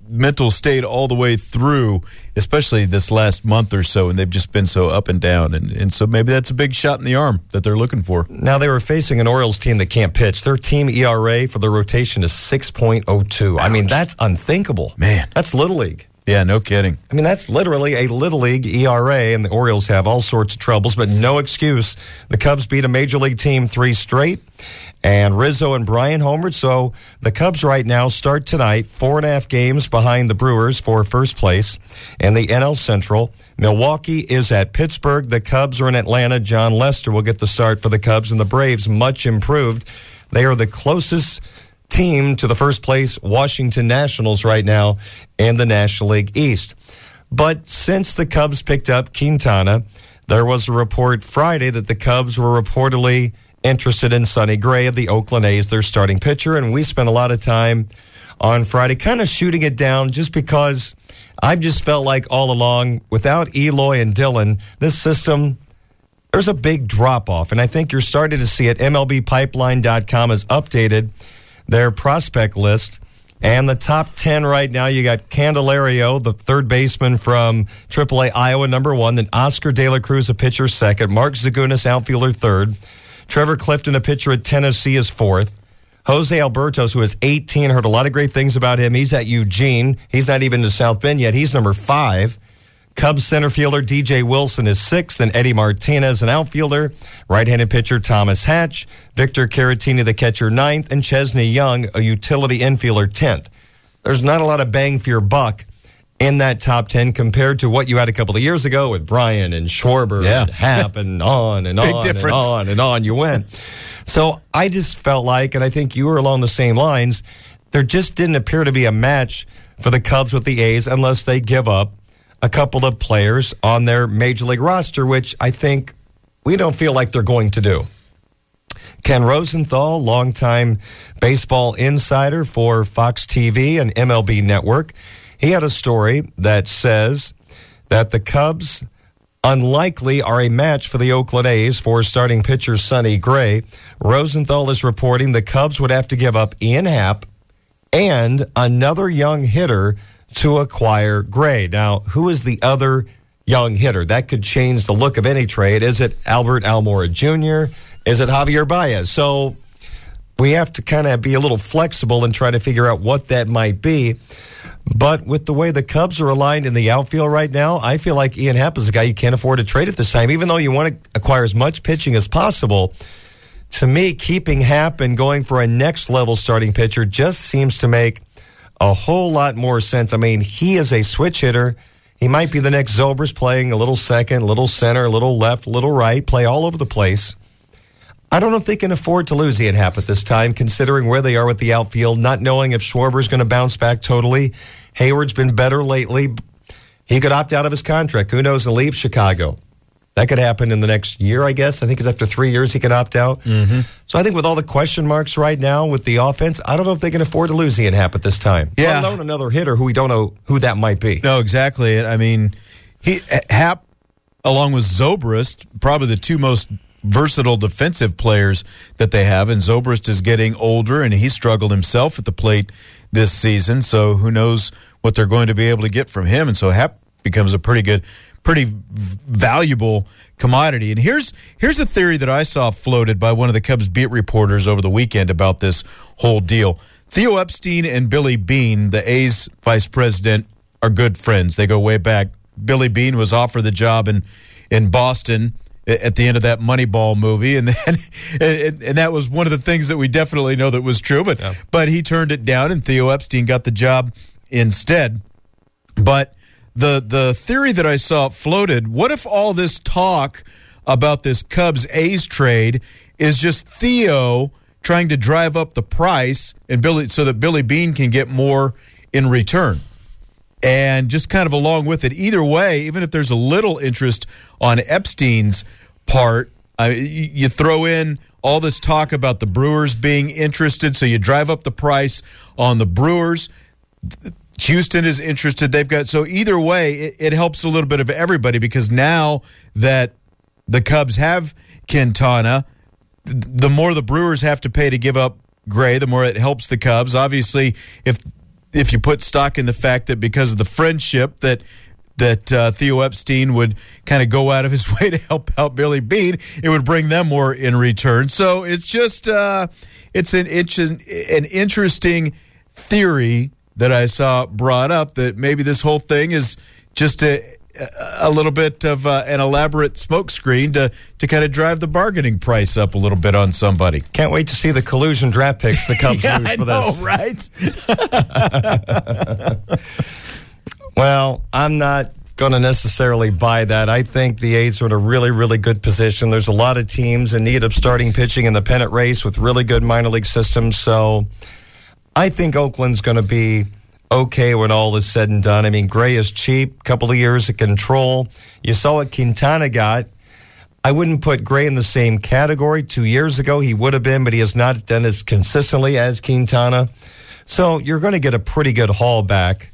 mental state all the way through, especially this last month or so, and they've just been so up and down. And so maybe that's a big shot in the arm that they're looking for. Now, they were facing an Orioles team that can't pitch. Their team ERA for the rotation is 6.02. I mean, that's unthinkable. Man. That's Little League. Yeah, no kidding. I mean, that's literally a Little League ERA, and the Orioles have all sorts of troubles, but no excuse. The Cubs beat a Major League team 3 straight, and Rizzo and Bryant homered. So the Cubs right now start tonight, 4.5 games behind the Brewers for first place in the NL Central. Milwaukee is at Pittsburgh. The Cubs are in Atlanta. John Lester will get the start for the Cubs, and the Braves much improved. They are the closest team to the first place Washington Nationals right now in the National League East. But since the Cubs picked up Quintana, there was a report Friday that the Cubs were reportedly interested in Sonny Gray of the Oakland A's, their starting pitcher, and we spent a lot of time on Friday kind of shooting it down just because I've just felt like all along, without Eloy and Dillon, this system, there's a big drop-off, and I think you're starting to see it. MLBpipeline.com has updated their prospect list, and the top 10 right now, you got Candelario, the third baseman from AAA Iowa, number 1, then Oscar De La Cruz, a pitcher, second, Mark Zagunis, outfielder, third, Trevor Clifton, a pitcher at Tennessee, is fourth, Jose Albertos, who is 18, heard a lot of great things about him. He's at Eugene. He's not even to South Bend yet. He's number 5. Cubs center fielder DJ Wilson is 6th, and Eddie Martinez, an outfielder. Right-handed pitcher Thomas Hatch, Victor Caratini, the catcher, 9th, and Chesney Young, a utility infielder, 10th. There's not a lot of bang for your buck in that top 10 compared to what you had a couple of years ago with Bryan and Schwarber and Happ and on and Big on difference. and on and on you went. So I just felt like, and I think you were along the same lines, there just didn't appear to be a match for the Cubs with the A's unless they give up a couple of players on their Major League roster, which I think we don't feel like they're going to do. Ken Rosenthal, longtime baseball insider for Fox TV and MLB Network, he had a story that says that the Cubs unlikely are a match for the Oakland A's for starting pitcher Sonny Gray. Rosenthal is reporting the Cubs would have to give up Ian Happ and another young hitter to acquire Gray. Now, who is the other young hitter? That could change the look of any trade. Is it Albert Almora Jr.? Is it Javier Baez? So we have to kind of be a little flexible and try to figure out what that might be. But with the way the Cubs are aligned in the outfield right now, I feel like Ian Happ is a guy you can't afford to trade at this time. Even though you want to acquire as much pitching as possible, to me, keeping Happ and going for a next-level starting pitcher just seems to make a whole lot more sense. I mean, he is a switch hitter. He might be the next Zobrist, playing a little second, a little center, a little left, a little right, play all over the place. I don't know if they can afford to lose Ian Happ at this time, considering where they are with the outfield, not knowing if Schwarber's going to bounce back totally. Hayward's been better lately. He could opt out of his contract. Who knows, and leave Chicago. That could happen in the next year, I guess. I think it's after 3 years he can opt out. Mm-hmm. So I think with all the question marks right now with the offense, I don't know if they can afford to lose Ian Happ at this time. Yeah. Let alone another hitter who we don't know who that might be. No, exactly. I mean, Happ, along with Zobrist, probably the two most versatile defensive players that they have, and Zobrist is getting older, and he struggled himself at the plate this season, so who knows what they're going to be able to get from him, and so Happ becomes a pretty valuable commodity. And here's a theory that I saw floated by one of the Cubs beat reporters over the weekend about this whole deal. Theo Epstein and Billy Beane, the A's vice president, are good friends. They go way back. Billy Beane was offered the job in Boston at the end of that Moneyball movie, and then and that was one of the things that we definitely know that was true. But he turned it down, and Theo Epstein got the job instead. But the theory that I saw floated: what if all this talk about this Cubs-A's trade is just Theo trying to drive up the price and so that Billy Beane can get more in return? And just kind of along with it, either way, even if there's a little interest on Epstein's part, you throw in all this talk about the Brewers being interested, so you drive up the price on the Brewers. Houston is interested. They've got, so either way, it helps a little bit of everybody, because now that the Cubs have Quintana, the more the Brewers have to pay to give up Gray, the more it helps the Cubs. Obviously, if if you put stock in the fact that because of the friendship that Theo Epstein would kind of go out of his way to help out Billy Beane, it would bring them more in return. So it's just it's an interesting theory that I saw brought up, that maybe this whole thing is just a little bit of an elaborate smokescreen to kind of drive the bargaining price up a little bit on somebody. Can't wait to see the collusion draft picks the Cubs lose for this. Right? Well, I'm not going to necessarily buy that. I think the A's are in a really, really good position. There's a lot of teams in need of starting pitching in the pennant race with really good minor league systems. So I think Oakland's going to be okay when all is said and done. I mean, Gray is cheap, couple of years of control. You saw what Quintana got. I wouldn't put Gray in the same category. 2 years ago, he would have been, but he has not done as consistently as Quintana. So you're going to get a pretty good haul back.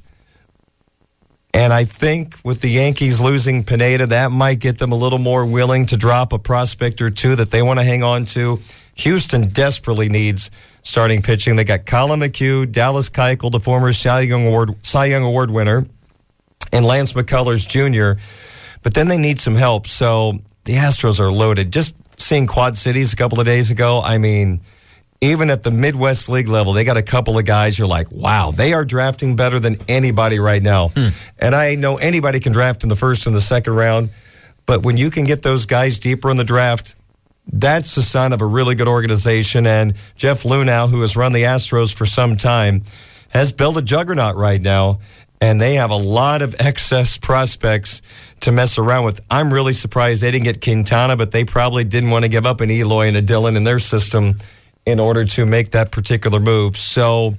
And I think with the Yankees losing Pineda, that might get them a little more willing to drop a prospect or two that they want to hang on to. Houston desperately needs starting pitching. They got Colin McHugh, Dallas Keuchel, the former Cy Young Award winner, and Lance McCullers Jr., but then they need some help. So the Astros are loaded. Just seeing Quad Cities a couple of days ago, I mean, even at the Midwest League level, they got a couple of guys you're like, wow, they are drafting better than anybody right now. And I know anybody can draft in the first and the second round, but when you can get those guys deeper in the draft, that's a sign of a really good organization. And Jeff Luhnow, who has run the Astros for some time, has built a juggernaut right now, and they have a lot of excess prospects to mess around with. I'm really surprised they didn't get Quintana, but they probably didn't want to give up an Eloy and a Dillon in their system in order to make that particular move. So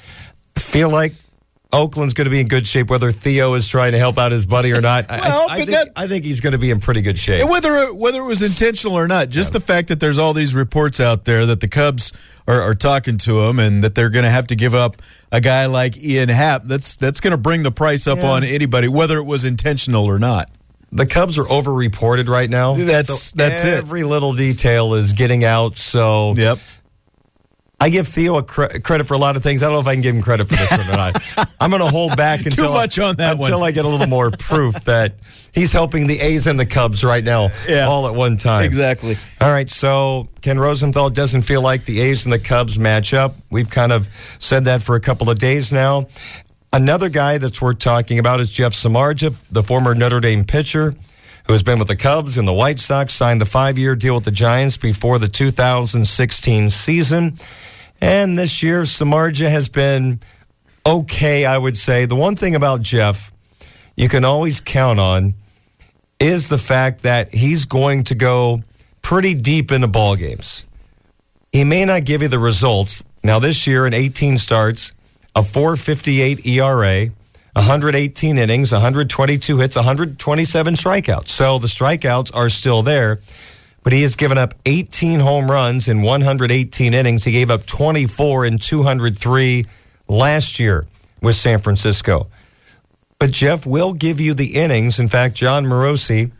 I feel like Oakland's going to be in good shape, whether Theo is trying to help out his buddy or not. I think he's going to be in pretty good shape. Whether it was intentional or not, just the fact that there's all these reports out there that the Cubs are talking to him and that they're going to have to give up a guy like Ian Happ, that's going to bring the price up on anybody, whether it was intentional or not. The Cubs are over-reported right now. That's it. Every little detail is getting out, so... Yep. I give Theo credit for a lot of things. I don't know if I can give him credit for this one or not. I'm going to hold back until I get a little more proof that he's helping the A's and the Cubs right now all at one time. Exactly. All right, so Ken Rosenthal doesn't feel like the A's and the Cubs match up. We've kind of said that for a couple of days now. Another guy that's worth talking about is Jeff Samardzija, the former Notre Dame pitcher, who has been with the Cubs and the White Sox, signed the 5-year deal with the Giants before the 2016 season. And this year, Samardzija has been okay, I would say. The one thing about Jeff you can always count on is the fact that he's going to go pretty deep into ball games. He may not give you the results. Now, this year in 18 starts, a 4.58 ERA, 118 innings, 122 hits, 127 strikeouts. So the strikeouts are still there, but he has given up 18 home runs in 118 innings. He gave up 24 in 203 last year with San Francisco. But Jeff will give you the innings. In fact, John Morosi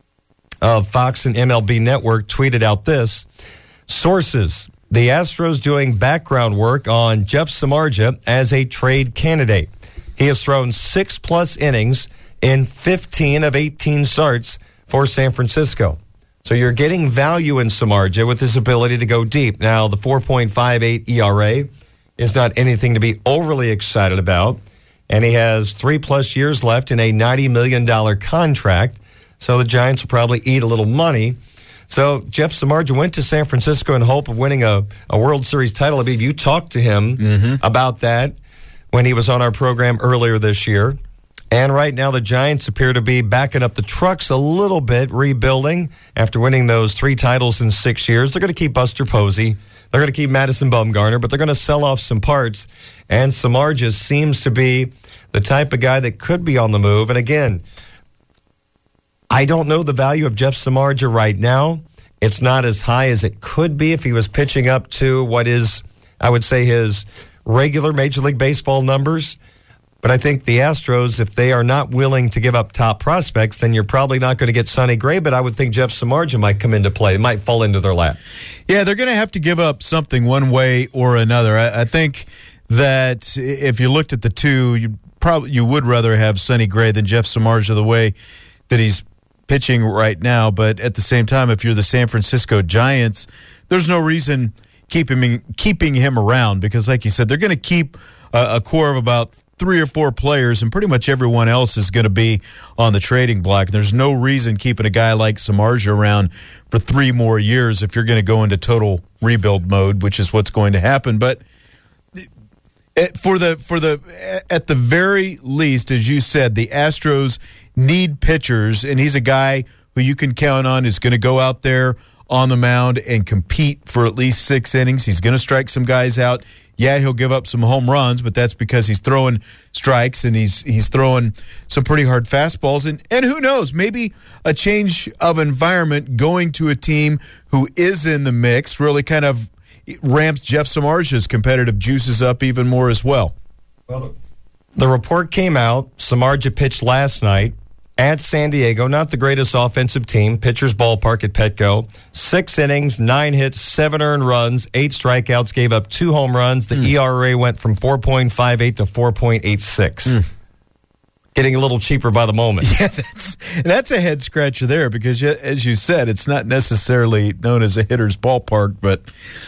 of Fox and MLB Network tweeted out this. Sources, the Astros doing background work on Jeff Samardzija as a trade candidate. He has thrown 6+ innings in 15 of 18 starts for San Francisco. So you're getting value in Samardzija with his ability to go deep. Now, the 4.58 ERA is not anything to be overly excited about, and he has 3+ years left in a $90 million contract, so the Giants will probably eat a little money. So Jeff Samardzija went to San Francisco in hope of winning a World Series title. I believe you talked to him about that when he was on our program earlier this year. And right now the Giants appear to be backing up the trucks a little bit, rebuilding after winning those 3 titles in 6 years. They're going to keep Buster Posey. They're going to keep Madison Bumgarner, but they're going to sell off some parts. And Samardzija seems to be the type of guy that could be on the move. And again, I don't know the value of Jeff Samardzija right now. It's not as high as it could be if he was pitching up to what is, I would say, his regular Major League Baseball numbers. But I think the Astros, if they are not willing to give up top prospects, then you're probably not going to get Sonny Gray. But I would think Jeff Samardzija might come into play. It might fall into their lap. Yeah, they're going to have to give up something one way or another. I think that if you looked at the two, you would rather have Sonny Gray than Jeff Samardzija the way that he's pitching right now. But at the same time, if you're the San Francisco Giants, there's no reason keeping him around because, like you said, they're going to keep a core of about 3 or 4 players, and pretty much everyone else is going to be on the trading block. There's no reason keeping a guy like Samardzija around for 3 more years if you're going to go into total rebuild mode, which is what's going to happen. But at the very least, as you said, the Astros need pitchers, and he's a guy who you can count on is going to go out there on the mound and compete for at least 6 innings. He's going to strike some guys out. Yeah, he'll give up some home runs, but that's because he's throwing strikes and he's throwing some pretty hard fastballs. And who knows, maybe a change of environment going to a team who is in the mix really kind of ramps Jeff Samardzija's competitive juices up even more as well. Well, the report came out. Samardzija pitched last night at San Diego, not the greatest offensive team, Pitcher's Ballpark at Petco. 6 innings, 9 hits, 7 earned runs, 8 strikeouts, gave up 2 home runs. The ERA went from 4.58 to 4.86. Getting a little cheaper by the moment. Yeah, that's a head scratcher there because, as you said, it's not necessarily known as a hitter's ballpark, but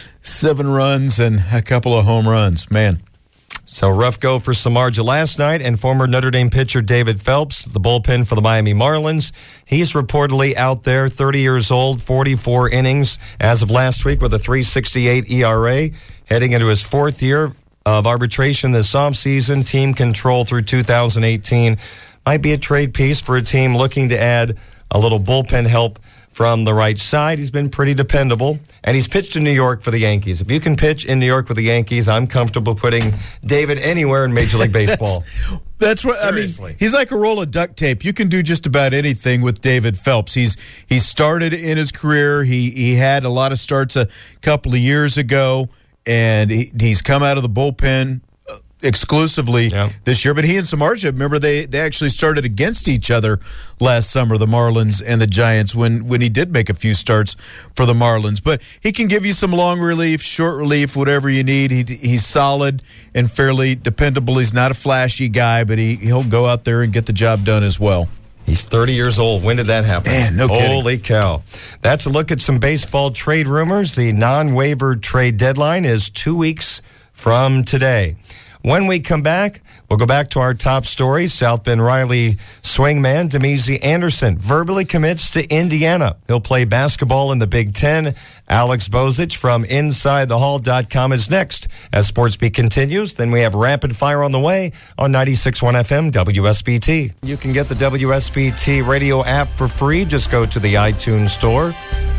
7 runs and a couple of home runs, man. So rough go for Samardzija last night, and former Notre Dame pitcher David Phelps, the bullpen for the Miami Marlins. He's reportedly out there, 30 years old, 44 innings as of last week with a 3.68 ERA, heading into his 4th year of arbitration this offseason. Team control through 2018 might be a trade piece for a team looking to add a little bullpen help from the right side. He's been pretty dependable, and he's pitched in New York for the Yankees. If you can pitch in New York with the Yankees, I'm comfortable putting David anywhere in Major League Baseball. That's what Seriously. I mean. He's like a roll of duct tape. You can do just about anything with David Phelps. He started in his career. He had a lot of starts a couple of years ago, and he's come out of the bullpen exclusively this year. But he and Samardzija, remember, they actually started against each other last summer, the Marlins and the Giants, when he did make a few starts for the Marlins. But he can give you some long relief, short relief, whatever you need. He's solid and fairly dependable. He's not a flashy guy, but he'll go out there and get the job done as well. He's 30 years old. When did that happen? Man, no kidding. Holy cow. That's a look at some baseball trade rumors. The non-waiver trade deadline is 2 weeks from today. When we come back, we'll go back to our top story. South Bend Riley swingman Demezi Anderson verbally commits to Indiana. He'll play basketball in the Big Ten. Alex Bozich from InsideTheHall.com is next. As SportsBeat continues, then we have Rapid Fire on the way on 96.1 FM WSBT. You can get the WSBT radio app for free. Just go to the iTunes Store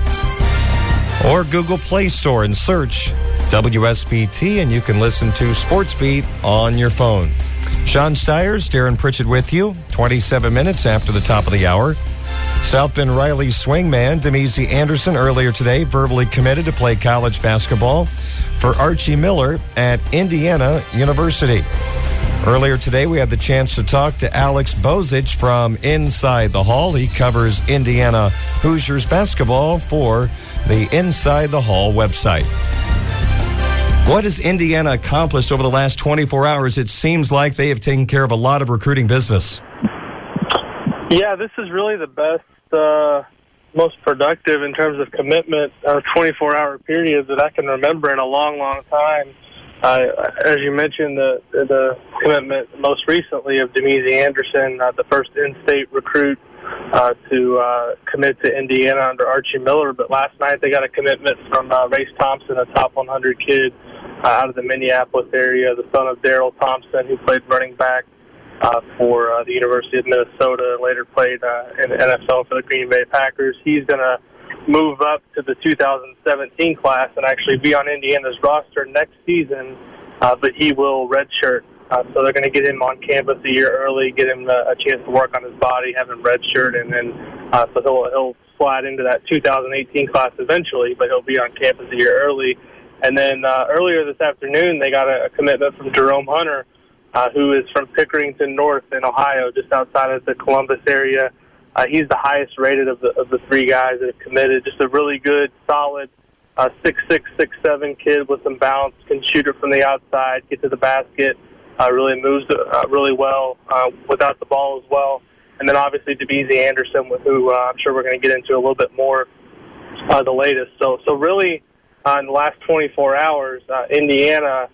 or Google Play Store and search WSBT, and you can listen to SportsBeat on your phone. Sean Stiers, Darren Pritchett with you, 27 minutes after the top of the hour. South Bend Riley swingman Demezi Anderson earlier today verbally committed to play college basketball for Archie Miller at Indiana University. Earlier today, we had the chance to talk to Alex Bozich from Inside the Hall. He covers Indiana Hoosiers basketball for the Inside the Hall website. What has Indiana accomplished over the last 24 hours? It seems like they have taken care of a lot of recruiting business. Yeah, this is really the best, most productive in terms of commitment 24-hour period that I can remember in a long, long time. As you mentioned, the commitment most recently of Demezi Anderson, the first in-state recruit to commit to Indiana under Archie Miller. But last night they got a commitment from Race Thompson, a top 100 kid out of the Minneapolis area, the son of Daryl Thompson, who played running back for the University of Minnesota and later played in the NFL for the Green Bay Packers. He's going to move up to the 2017 class and actually be on Indiana's roster next season, but he will redshirt. So they're going to get him on campus a year early, get him a chance to work on his body, have him redshirt, and then so he'll slide into that 2018 class eventually, but he'll be on campus a year early. And then earlier this afternoon, they got a commitment from Jerome Hunter, who is from Pickerington North in Ohio, just outside of the Columbus area. He's the highest rated of the 3 guys that have committed. Just a really good, solid 6'6", 6'7" kid with some bounce, can shoot it from the outside, get to the basket, really moves really well without the ball as well. And then obviously DeMezy Anderson, who I'm sure we're going to get into a little bit more the latest. So really, in the last 24 hours, Indiana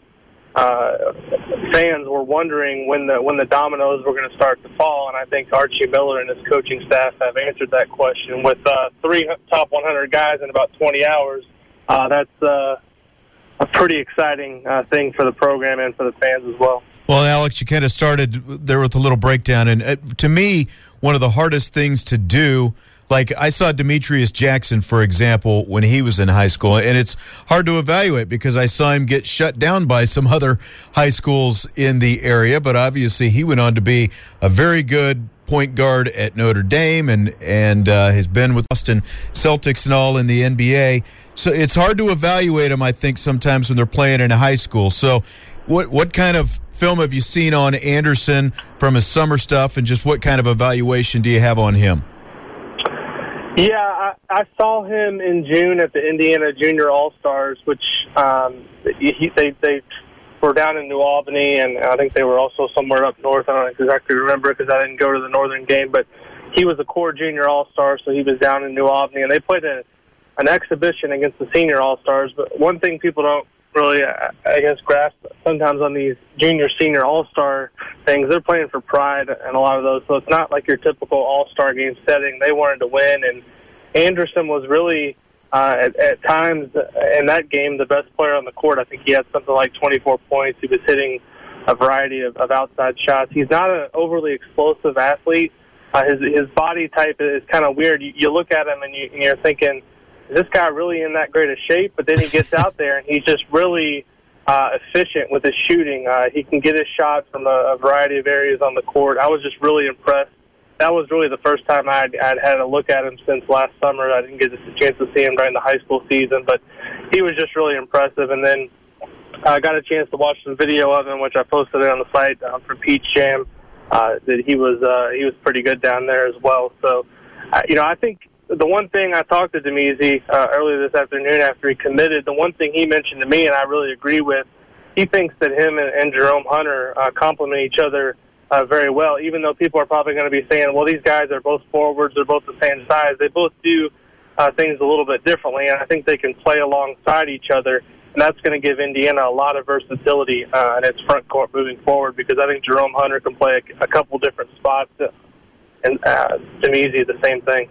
fans were wondering when the dominoes were going to start to fall, and I think Archie Miller and his coaching staff have answered that question with 3 top 100 guys in about 20 hours. That's a pretty exciting thing for the program and for the fans as well. Well, Alex, you kind of started there with a little breakdown, and to me, one of the hardest things to do, like I saw Demetrius Jackson, for example, when he was in high school, and it's hard to evaluate because I saw him get shut down by some other high schools in the area, but obviously he went on to be a very good point guard at Notre Dame and has been with Boston Celtics and all in the NBA. So it's hard to evaluate them, I think, sometimes when they're playing in a high school. So what kind of film have you seen on Anderson from his summer stuff, and just what kind of evaluation do you have on him? Yeah, I saw him in June at the Indiana Junior All-Stars, which they were down in New Albany, and I think they were also somewhere up north. I don't exactly remember because I didn't go to the northern game, but he was a core junior All-Star, so he was down in New Albany, and they played an exhibition against the senior All-Stars. But one thing people don't really, I guess, grasp sometimes on these junior-senior All-Star things, they're playing for pride in a lot of those, so it's not like your typical All-Star game setting. They wanted to win, and Anderson was really, at times in that game, the best player on the court. I think he had something like 24 points. He was hitting a variety of outside shots. He's not an overly explosive athlete. His body type is kind of weird. You look at him and you're thinking, is this guy really in that great of shape? But then he gets out there and he's just really efficient with his shooting. He can get his shot from a variety of areas on the court. I was just really impressed. That was really the first time I'd had a look at him since last summer. I didn't get a chance to see him during the high school season, but he was just really impressive. And then I got a chance to watch some video of him, which I posted on the site from Peach Jam. That he was pretty good down there as well. So, I think the one thing I talked to Demezy earlier this afternoon after he committed, the one thing he mentioned to me, and I really agree with, he thinks that him and Jerome Hunter complement each other very well, even though people are probably going to be saying, well, these guys are both forwards, they're both the same size. They both do things a little bit differently, and I think they can play alongside each other, and that's going to give Indiana a lot of versatility in its front court moving forward, because I think Jerome Hunter can play a couple different spots, and Demezy the same thing.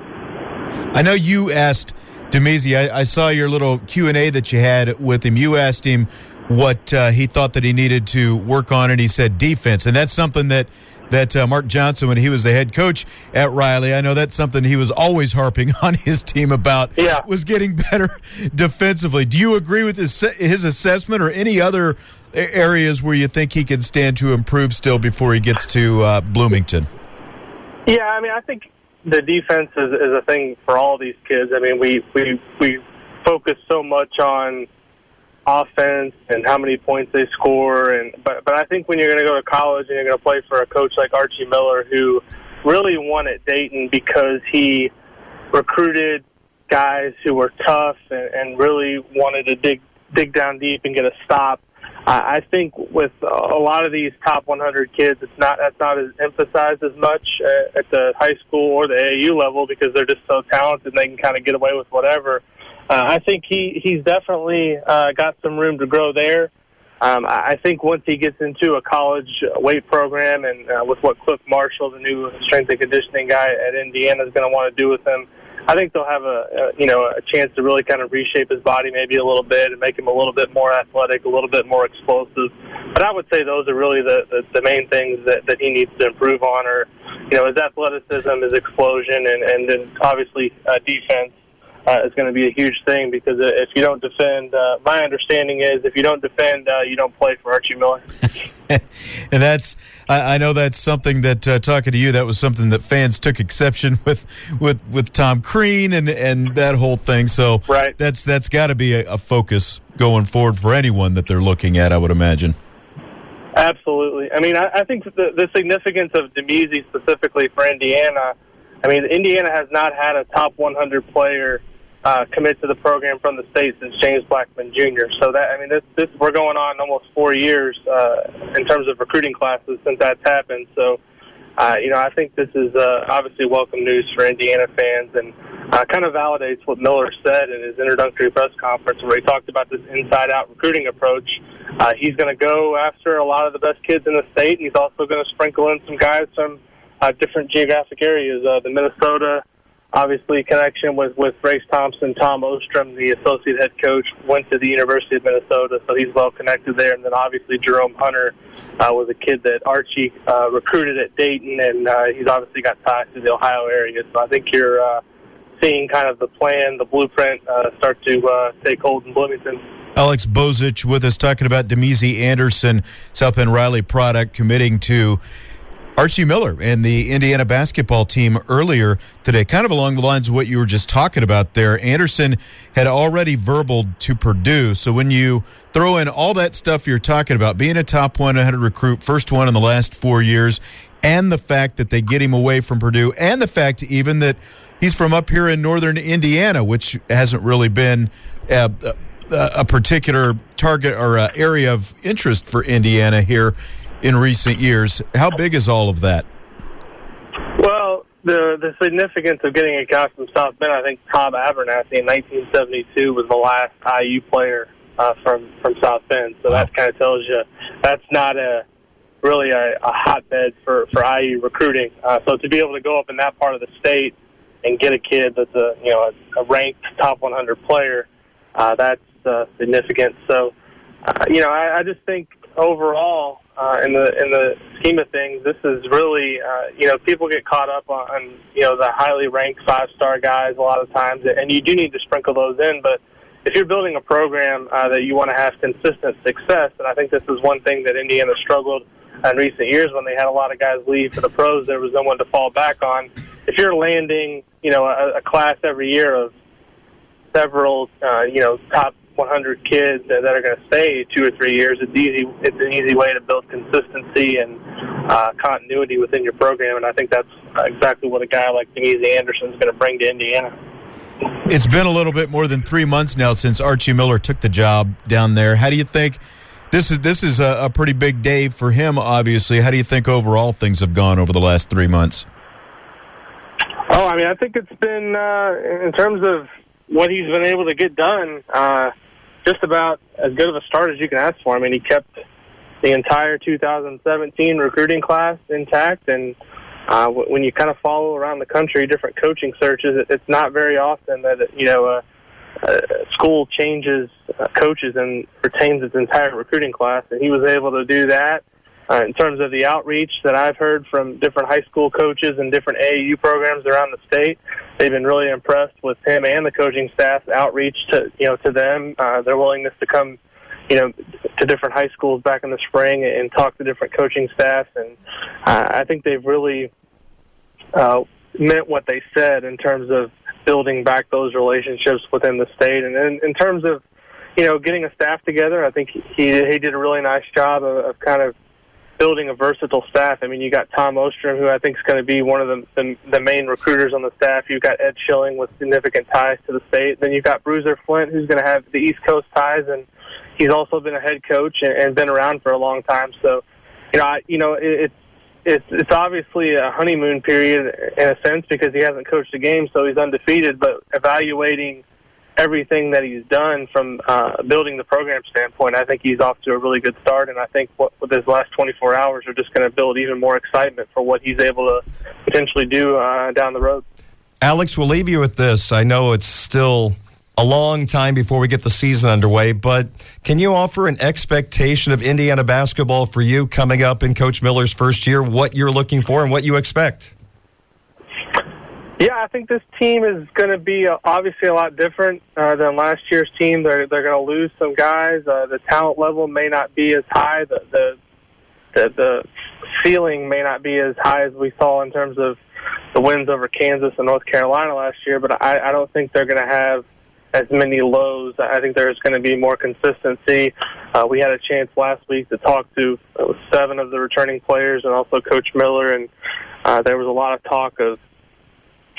I know you asked Demezy, I saw your little Q&A that you had with him. You asked him what he thought that he needed to work on, and he said defense. And that's something that Mark Johnson, when he was the head coach at Riley, I know that's something he was always harping on his team about, was getting better defensively. Do you agree with his assessment, or any other areas where you think he can stand to improve still before he gets to Bloomington? Yeah, I think the defense is a thing for all these kids. We focus so much on offense and how many points they score, but I think when you're going to go to college and you're going to play for a coach like Archie Miller, who really won at Dayton because he recruited guys who were tough and really wanted to dig down deep and get a stop. I think with a lot of these top 100 kids, that's not as emphasized as much at the high school or the AAU level, because they're just so talented and they can kind of get away with whatever. I think he's definitely got some room to grow there. I think once he gets into a college weight program, and with what Cliff Marshall, the new strength and conditioning guy at Indiana, is going to want to do with him, I think they'll have a chance to really kind of reshape his body maybe a little bit and make him a little bit more athletic, a little bit more explosive. But I would say those are really the main things that he needs to improve on, or his athleticism, his explosion, and then obviously defense. Is going to be a huge thing, because if you don't defend, my understanding is if you don't defend, you don't play for Archie Miller. And I know that's something that, talking to you, that was something that fans took exception with Tom Crean and that whole thing. So right. That's got to be a focus going forward for anyone that they're looking at, I would imagine. Absolutely. I think the significance of Demezy specifically for Indiana, Indiana has not had a top 100 player commit to the program from the state since James Blackman Jr. So this we're going on almost 4 years in terms of recruiting classes since that's happened. So, I think this is obviously welcome news for Indiana fans, and kind of validates what Miller said in his introductory press conference where he talked about this inside-out recruiting approach. He's going to go after a lot of the best kids in the state, and he's also going to sprinkle in some guys from different geographic areas. The Minnesota, obviously, connection with Race Thompson. Tom Ostrom, the associate head coach, went to the University of Minnesota, so he's well connected there. And then obviously Jerome Hunter was a kid that Archie recruited at Dayton, and he's obviously got ties to the Ohio area. So I think you're seeing kind of the plan, the blueprint start to take hold in Bloomington. Alex Bozich with us talking about Demezi Anderson, South Bend Riley product, committing to Archie Miller and the Indiana basketball team earlier today, kind of along the lines of what you were just talking about there. Anderson had already verbaled to Purdue, so when you throw in all that stuff you're talking about, being a top 100 recruit, first one in the last 4 years, and the fact that they get him away from Purdue, and the fact even that he's from up here in northern Indiana, which hasn't really been a particular target or area of interest for Indiana here in recent years. How big is all of that? Well, the significance of getting a guy from South Bend, I think Tom Abernathy in 1972 was the last IU player from South Bend. So that kind of tells you that's not really a hotbed for IU recruiting. So to be able to go up in that part of the state and get a kid that's a ranked top 100 player, that's significant. So, I just think overall, in the scheme of things, this is really, people get caught up on the highly ranked 5-star guys a lot of times, and you do need to sprinkle those in. But if you're building a program that you want to have consistent success, and I think this is one thing that Indiana struggled in recent years when they had a lot of guys leave for the pros, there was no one to fall back on. If you're landing, a class every year of several, top 100 kids that are going to stay 2 or 3 years, it's an easy way to build consistency and continuity within your program, and I think that's exactly what a guy like Demezi Anderson is going to bring to Indiana. It's been a little bit more than 3 months now since Archie Miller took the job down there. How do you think this is a pretty big day for him, obviously? How do you think overall things have gone over the last 3 months? Oh, I think it's been, in terms of what he's been able to get done, just about as good of a start as you can ask for. He kept the entire 2017 recruiting class intact, and when you kind of follow around the country different coaching searches, it's not very often that a school changes coaches and retains its entire recruiting class, and he was able to do that. In terms of the outreach that I've heard from different high school coaches and different AAU programs around the state, they've been really impressed with him and the coaching staff's outreach to them, their willingness to come, to different high schools back in the spring and talk to different coaching staffs. And I think they've really meant what they said in terms of building back those relationships within the state. And in terms of, getting a staff together, I think he did a really nice job of kind of building a versatile staff. You got Tom Ostrom, who I think is going to be one of the main recruiters on the staff. You've got Ed Schilling with significant ties to the state. Then you've got Bruiser Flint, who's going to have the East Coast ties, and he's also been a head coach and been around for a long time. So, it's obviously a honeymoon period in a sense because he hasn't coached a game, so he's undefeated. But evaluating everything that he's done from building the program standpoint, I think he's off to a really good start, and I think with his last 24 hours are just going to build even more excitement for what he's able to potentially do down the road. Alex, we'll leave you with this. I know it's still a long time before we get the season underway, but can you offer an expectation of Indiana basketball for you coming up in Coach Miller's first year, what you're looking for and what you expect? Yeah, I think this team is going to be obviously a lot different than last year's team. They're going to lose some guys. The talent level may not be as high. The ceiling may not be as high as we saw in terms of the wins over Kansas and North Carolina last year, but I don't think they're going to have as many lows. I think there's going to be more consistency. We had a chance last week to talk to 7 of the returning players and also Coach Miller, and there was a lot of talk of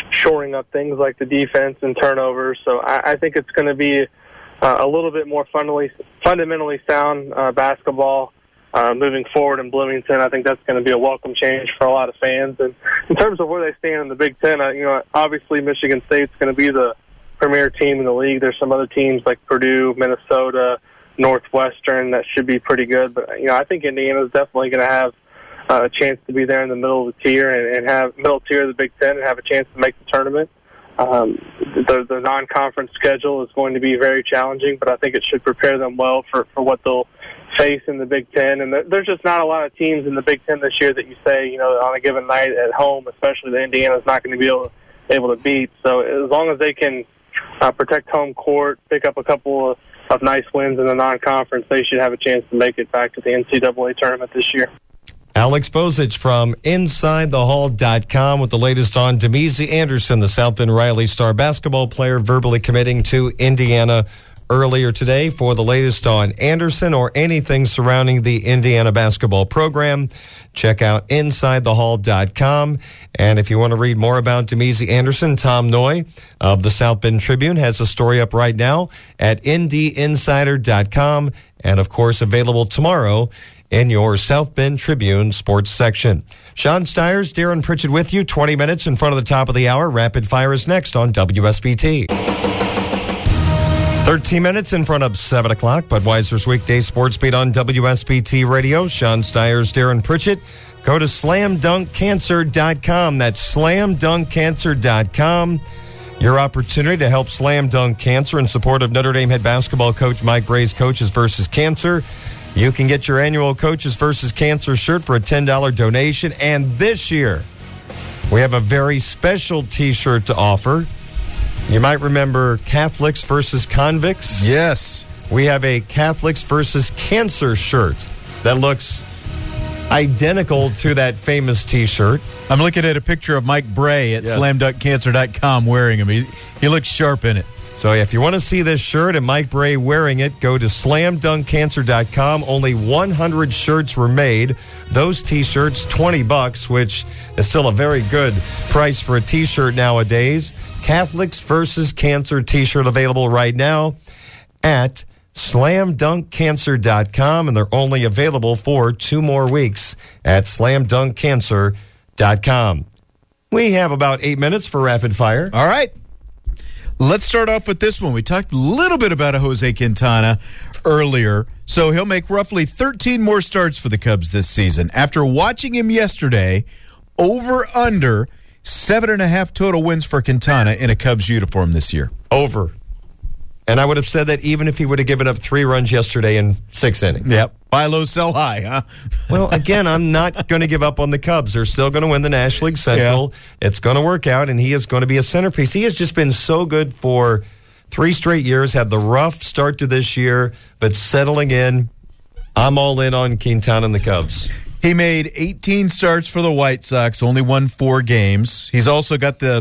shoring up things like the defense and turnovers. So I think it's going to be a little bit more fundamentally sound basketball moving forward in Bloomington. I think that's going to be a welcome change for a lot of fans. And in terms of where they stand in the Big Ten, obviously Michigan State's going to be the premier team in the league. There's some other teams like Purdue, Minnesota, Northwestern that should be pretty good. But I think Indiana's definitely going to have a chance to be there in the middle of the tier and have middle tier of the Big Ten and have a chance to make the tournament. The non-conference schedule is going to be very challenging, but I think it should prepare them well for what they'll face in the Big Ten. And there's just not a lot of teams in the Big Ten this year that you say, on a given night at home, especially the Indiana's not going to be able to beat. So as long as they can protect home court, pick up a couple of nice wins in the non-conference, they should have a chance to make it back to the NCAA tournament this year. Alex Bozich from InsideTheHall.com with the latest on Demezi Anderson, the South Bend Riley star basketball player, verbally committing to Indiana earlier today. For the latest on Anderson or anything surrounding the Indiana basketball program, check out InsideTheHall.com. And if you want to read more about Demezi Anderson, Tom Noy of the South Bend Tribune has a story up right now at NDinsider.com, and of course available tomorrow in your South Bend Tribune sports section. Sean Stiers, Darren Pritchett with you, 20 minutes in front of the top of the hour. Rapid Fire is next on WSBT. 13 minutes in front of 7 o'clock. Budweiser's weekday sports beat on WSBT Radio. Sean Stiers, Darren Pritchett. Go to SlamDunkCancer.com. That's SlamDunkCancer.com. Your opportunity to help Slam Dunk Cancer in support of Notre Dame head basketball coach Mike Bray's Coaches vs. Cancer. You can get your annual Coaches vs. Cancer shirt for a $10 donation. And this year, we have a very special T-shirt to offer. You might remember Catholics versus Convicts. Yes. We have a Catholics versus Cancer shirt that looks identical to that famous T-shirt. I'm looking at a picture of Mike Bray at SlamDunkCancer.com wearing him. He looks sharp in it. So if you want to see this shirt and Mike Bray wearing it, go to SlamDunkCancer.com. Only 100 shirts were made. Those T-shirts, $20, which is still a very good price for a T-shirt nowadays. Catholics versus Cancer T-shirt available right now at SlamDunkCancer.com, and they're only available for 2 more weeks at SlamDunkCancer.com. We have about 8 minutes for rapid fire. All right. Let's start off with this one. We talked a little bit about Jose Quintana earlier. So he'll make roughly 13 more starts for the Cubs this season. After watching him yesterday, over-under 7.5 total wins for Quintana in a Cubs uniform this year. Over. And I would have said that even if he would have given up 3 runs yesterday in 6 innings. Yep. Buy low, sell high, huh? Well, again, I'm not going to give up on the Cubs. They're still going to win the National League Central. Yeah. It's going to work out, and he is going to be a centerpiece. He has just been so good for 3 straight years, had the rough start to this year, but settling in. I'm all in on Quintana and the Cubs. He made 18 starts for the White Sox, only won 4 games. He's also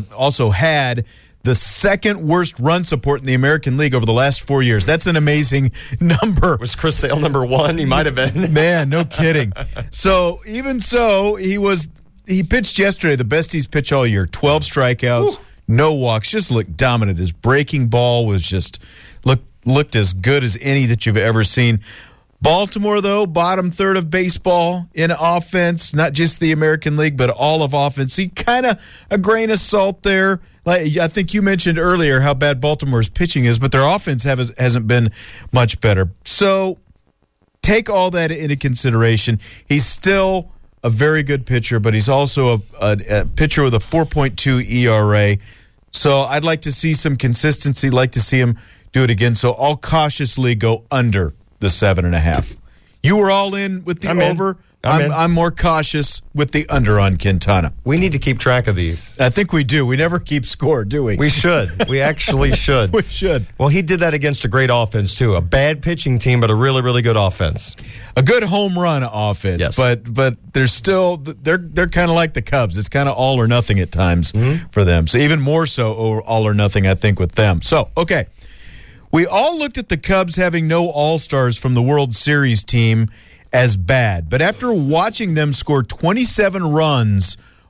had the second worst run support in the American League over the last 4 years. That's an amazing number. Was Chris Sale number 1? He might have been. Man, no kidding. So, even so, he pitched yesterday the best he's pitched all year. 12 strikeouts, no walks, just looked dominant. His breaking ball was just looked as good as any that you've ever seen. Baltimore, though, bottom third of baseball in offense, not just the American League, but all of offense. See, kind of a grain of salt there. Like I think you mentioned earlier how bad Baltimore's pitching is, but their offense hasn't been much better. So take all that into consideration. He's still a very good pitcher, but he's also a pitcher with a 4.2 ERA. So I'd like to see some consistency, like to see him do it again. So I'll cautiously go under the 7.5. You were all in with the over. I'm more cautious with the under on Quintana. We need to keep track of these. I think we do. We never keep score, do we? We should. We actually should. We should. Well, he did that against a great offense, too. A bad pitching team, but a really, really good offense. A good home run offense. Yes. But they're still, they're kind of like the Cubs. It's kind of all or nothing at times for them. So even more so all or nothing, I think, with them. So, okay. We all looked at the Cubs having no All-Stars from the World Series team as bad. But after watching them score 27 runs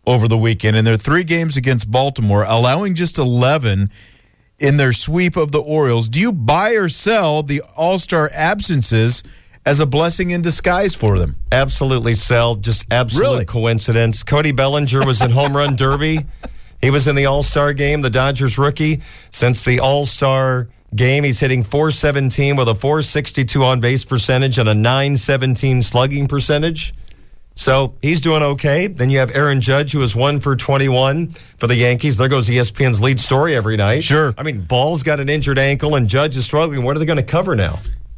over the weekend in their 3 games against Baltimore, allowing just 11 in their sweep of the Orioles. Do you buy or sell the All-Star absences as a blessing in disguise for them? Absolutely sell. Just absolute coincidence. Cody Bellinger was in Home Run Derby. He was in the All-Star game, the Dodgers rookie. Since the All-Star game, he's hitting .417 with a .462 on-base percentage and a .917 slugging percentage. So he's doing okay. Then you have Aaron Judge, who is 1 for 21 for the Yankees. There goes ESPN's lead story every night. Sure. I mean, Ball's got an injured ankle, and Judge is struggling. What are they going to cover now?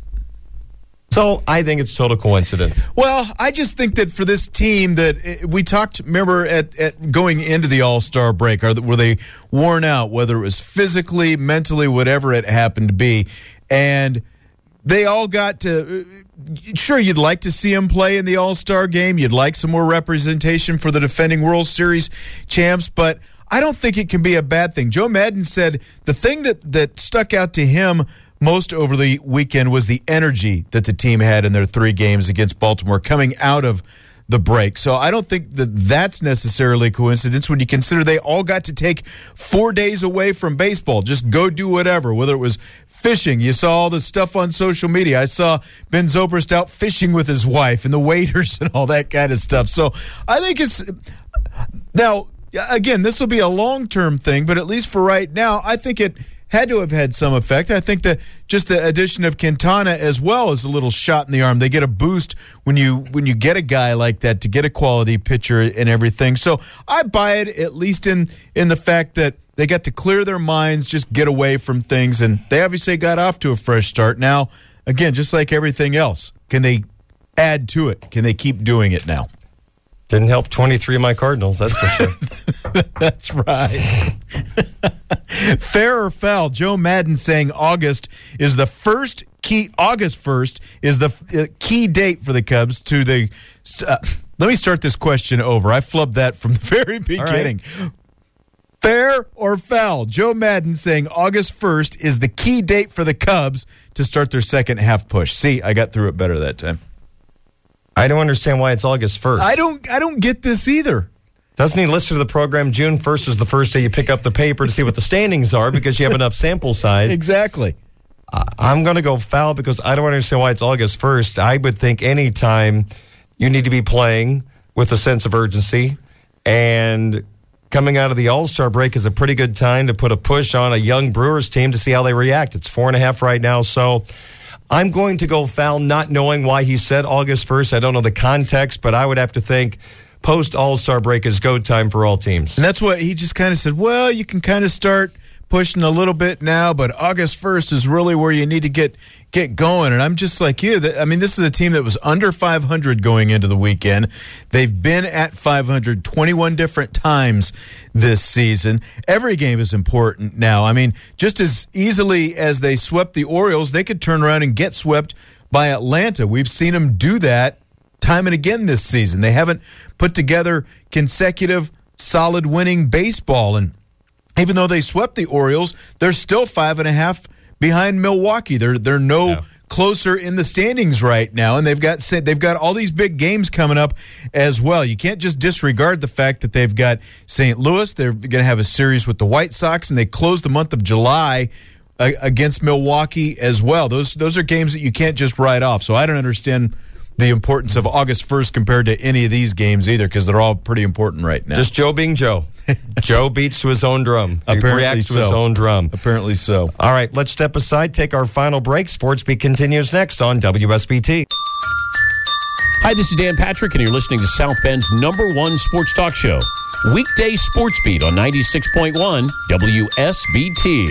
So I think it's total coincidence. Well, I just think that for this team that we talked, remember, at going into the All-Star break, were they worn out, whether it was physically, mentally, whatever it happened to be. And they all got to, sure, you'd like to see them play in the All-Star game. You'd like some more representation for the defending World Series champs, but I don't think it can be a bad thing. Joe Maddon said the thing that stuck out to him most over the weekend was the energy that the team had in their 3 games against Baltimore coming out of the break. So I don't think that that's necessarily a coincidence when you consider they all got to take 4 days away from baseball. Just go do whatever, whether it was fishing. You saw all the stuff on social media. I saw Ben Zobrist out fishing with his wife and the waiters and all that kind of stuff. So I think it's now, again, this will be a long-term thing, but at least for right now, I think it had to have had some effect. I think that just the addition of Quintana as well is a little shot in the arm. They get a boost when you get a guy like that to get a quality pitcher and everything. So I buy it, at least in the fact that they got to clear their minds, just get away from things, and they obviously got off to a fresh start. Now, again, just like everything else, can they add to it? Can they keep doing it now? Didn't help 23 of my Cardinals, that's for sure. That's right. Fair or foul, Joe Maddon saying August 1st is the key date for the Cubs to the let me start this question over. I flubbed that from the very beginning. Right. Fair or foul, Joe Maddon saying August 1st is the key date for the Cubs to start their second half push. See, I got through it better that time. I don't understand why it's August 1st. I don't get this either. Doesn't he listen to the program? June 1st is the first day you pick up the paper to see what the standings are because you have enough sample size. Exactly. I'm going to go foul because I don't understand why it's August 1st. I would think any time you need to be playing with a sense of urgency, and coming out of the All-Star break is a pretty good time to put a push on a young Brewers team to see how they react. It's 4.5 right now, so I'm going to go foul, not knowing why he said August 1st. I don't know the context, but I would have to think post-All-Star break is go time for all teams. And that's what he just kind of said, well, you can kind of start pushing a little bit now, but August 1st is really where you need to get going. And I'm just like you. I mean, this is a team that was under 500 going into the weekend. They've been at 500 21 different times this season. Every game is important now. I mean, just as easily as they swept the Orioles, they could turn around and get swept by Atlanta. We've seen them do that time and again this season. They haven't put together consecutive solid winning baseball, and even though they swept the Orioles, they're still 5.5 behind Milwaukee. They're no closer in the standings right now, and they've got all these big games coming up as well. You can't just disregard the fact that they've got St. Louis. They're going to have a series with the White Sox, and they close the month of July against Milwaukee as well. Those are games that you can't just write off. So I don't understand the importance of August 1st compared to any of these games either, because they're all pretty important right now. Just Joe being Joe. Joe beats to his own drum. He Apparently reacts so. to his own drum. Apparently so. All right, let's step aside, take our final break. Sports Beat continues next on WSBT. Hi, this is Dan Patrick, and you're listening to South Bend's #1 sports talk show, Weekday Sports Beat on 96.1 WSBT.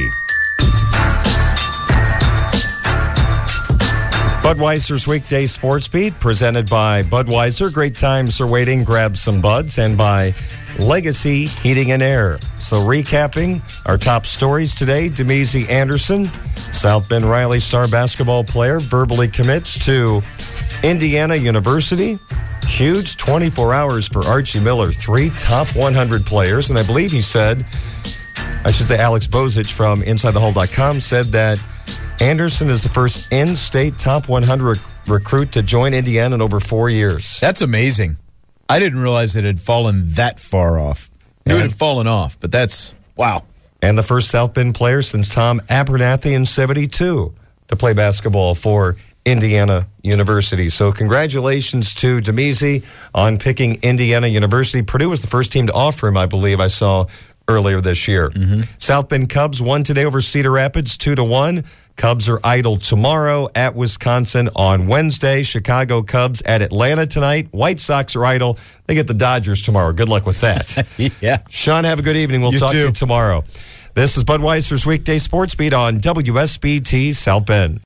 Budweiser's Weekday Sports Beat, presented by Budweiser. Great times are waiting. Grab some buds. And by Legacy Heating and Air. So recapping our top stories today, Demezi Anderson, South Bend Riley star basketball player, verbally commits to Indiana University. Huge 24 hours for Archie Miller. 3 top 100 players. And I believe he said, Alex Bozich from InsideTheHall.com said that Anderson is the first in-state top 100 recruit to join Indiana in over 4 years. That's amazing. I didn't realize it had fallen that far off. Knew it had fallen off, but that's, wow. And the first South Bend player since Tom Abernathy in 72 to play basketball for Indiana University. So congratulations to Demezi on picking Indiana University. Purdue was the first team to offer him, I believe I saw earlier this year. South Bend Cubs won today over Cedar Rapids 2-1. Cubs are idle tomorrow at Wisconsin on Wednesday. Chicago Cubs at Atlanta tonight. White Sox are idle. They get the Dodgers tomorrow. Good luck with that. Yeah. Sean, have a good evening. We'll talk to you tomorrow. This is Budweiser's Weekday Sports Beat on WSBT South Bend.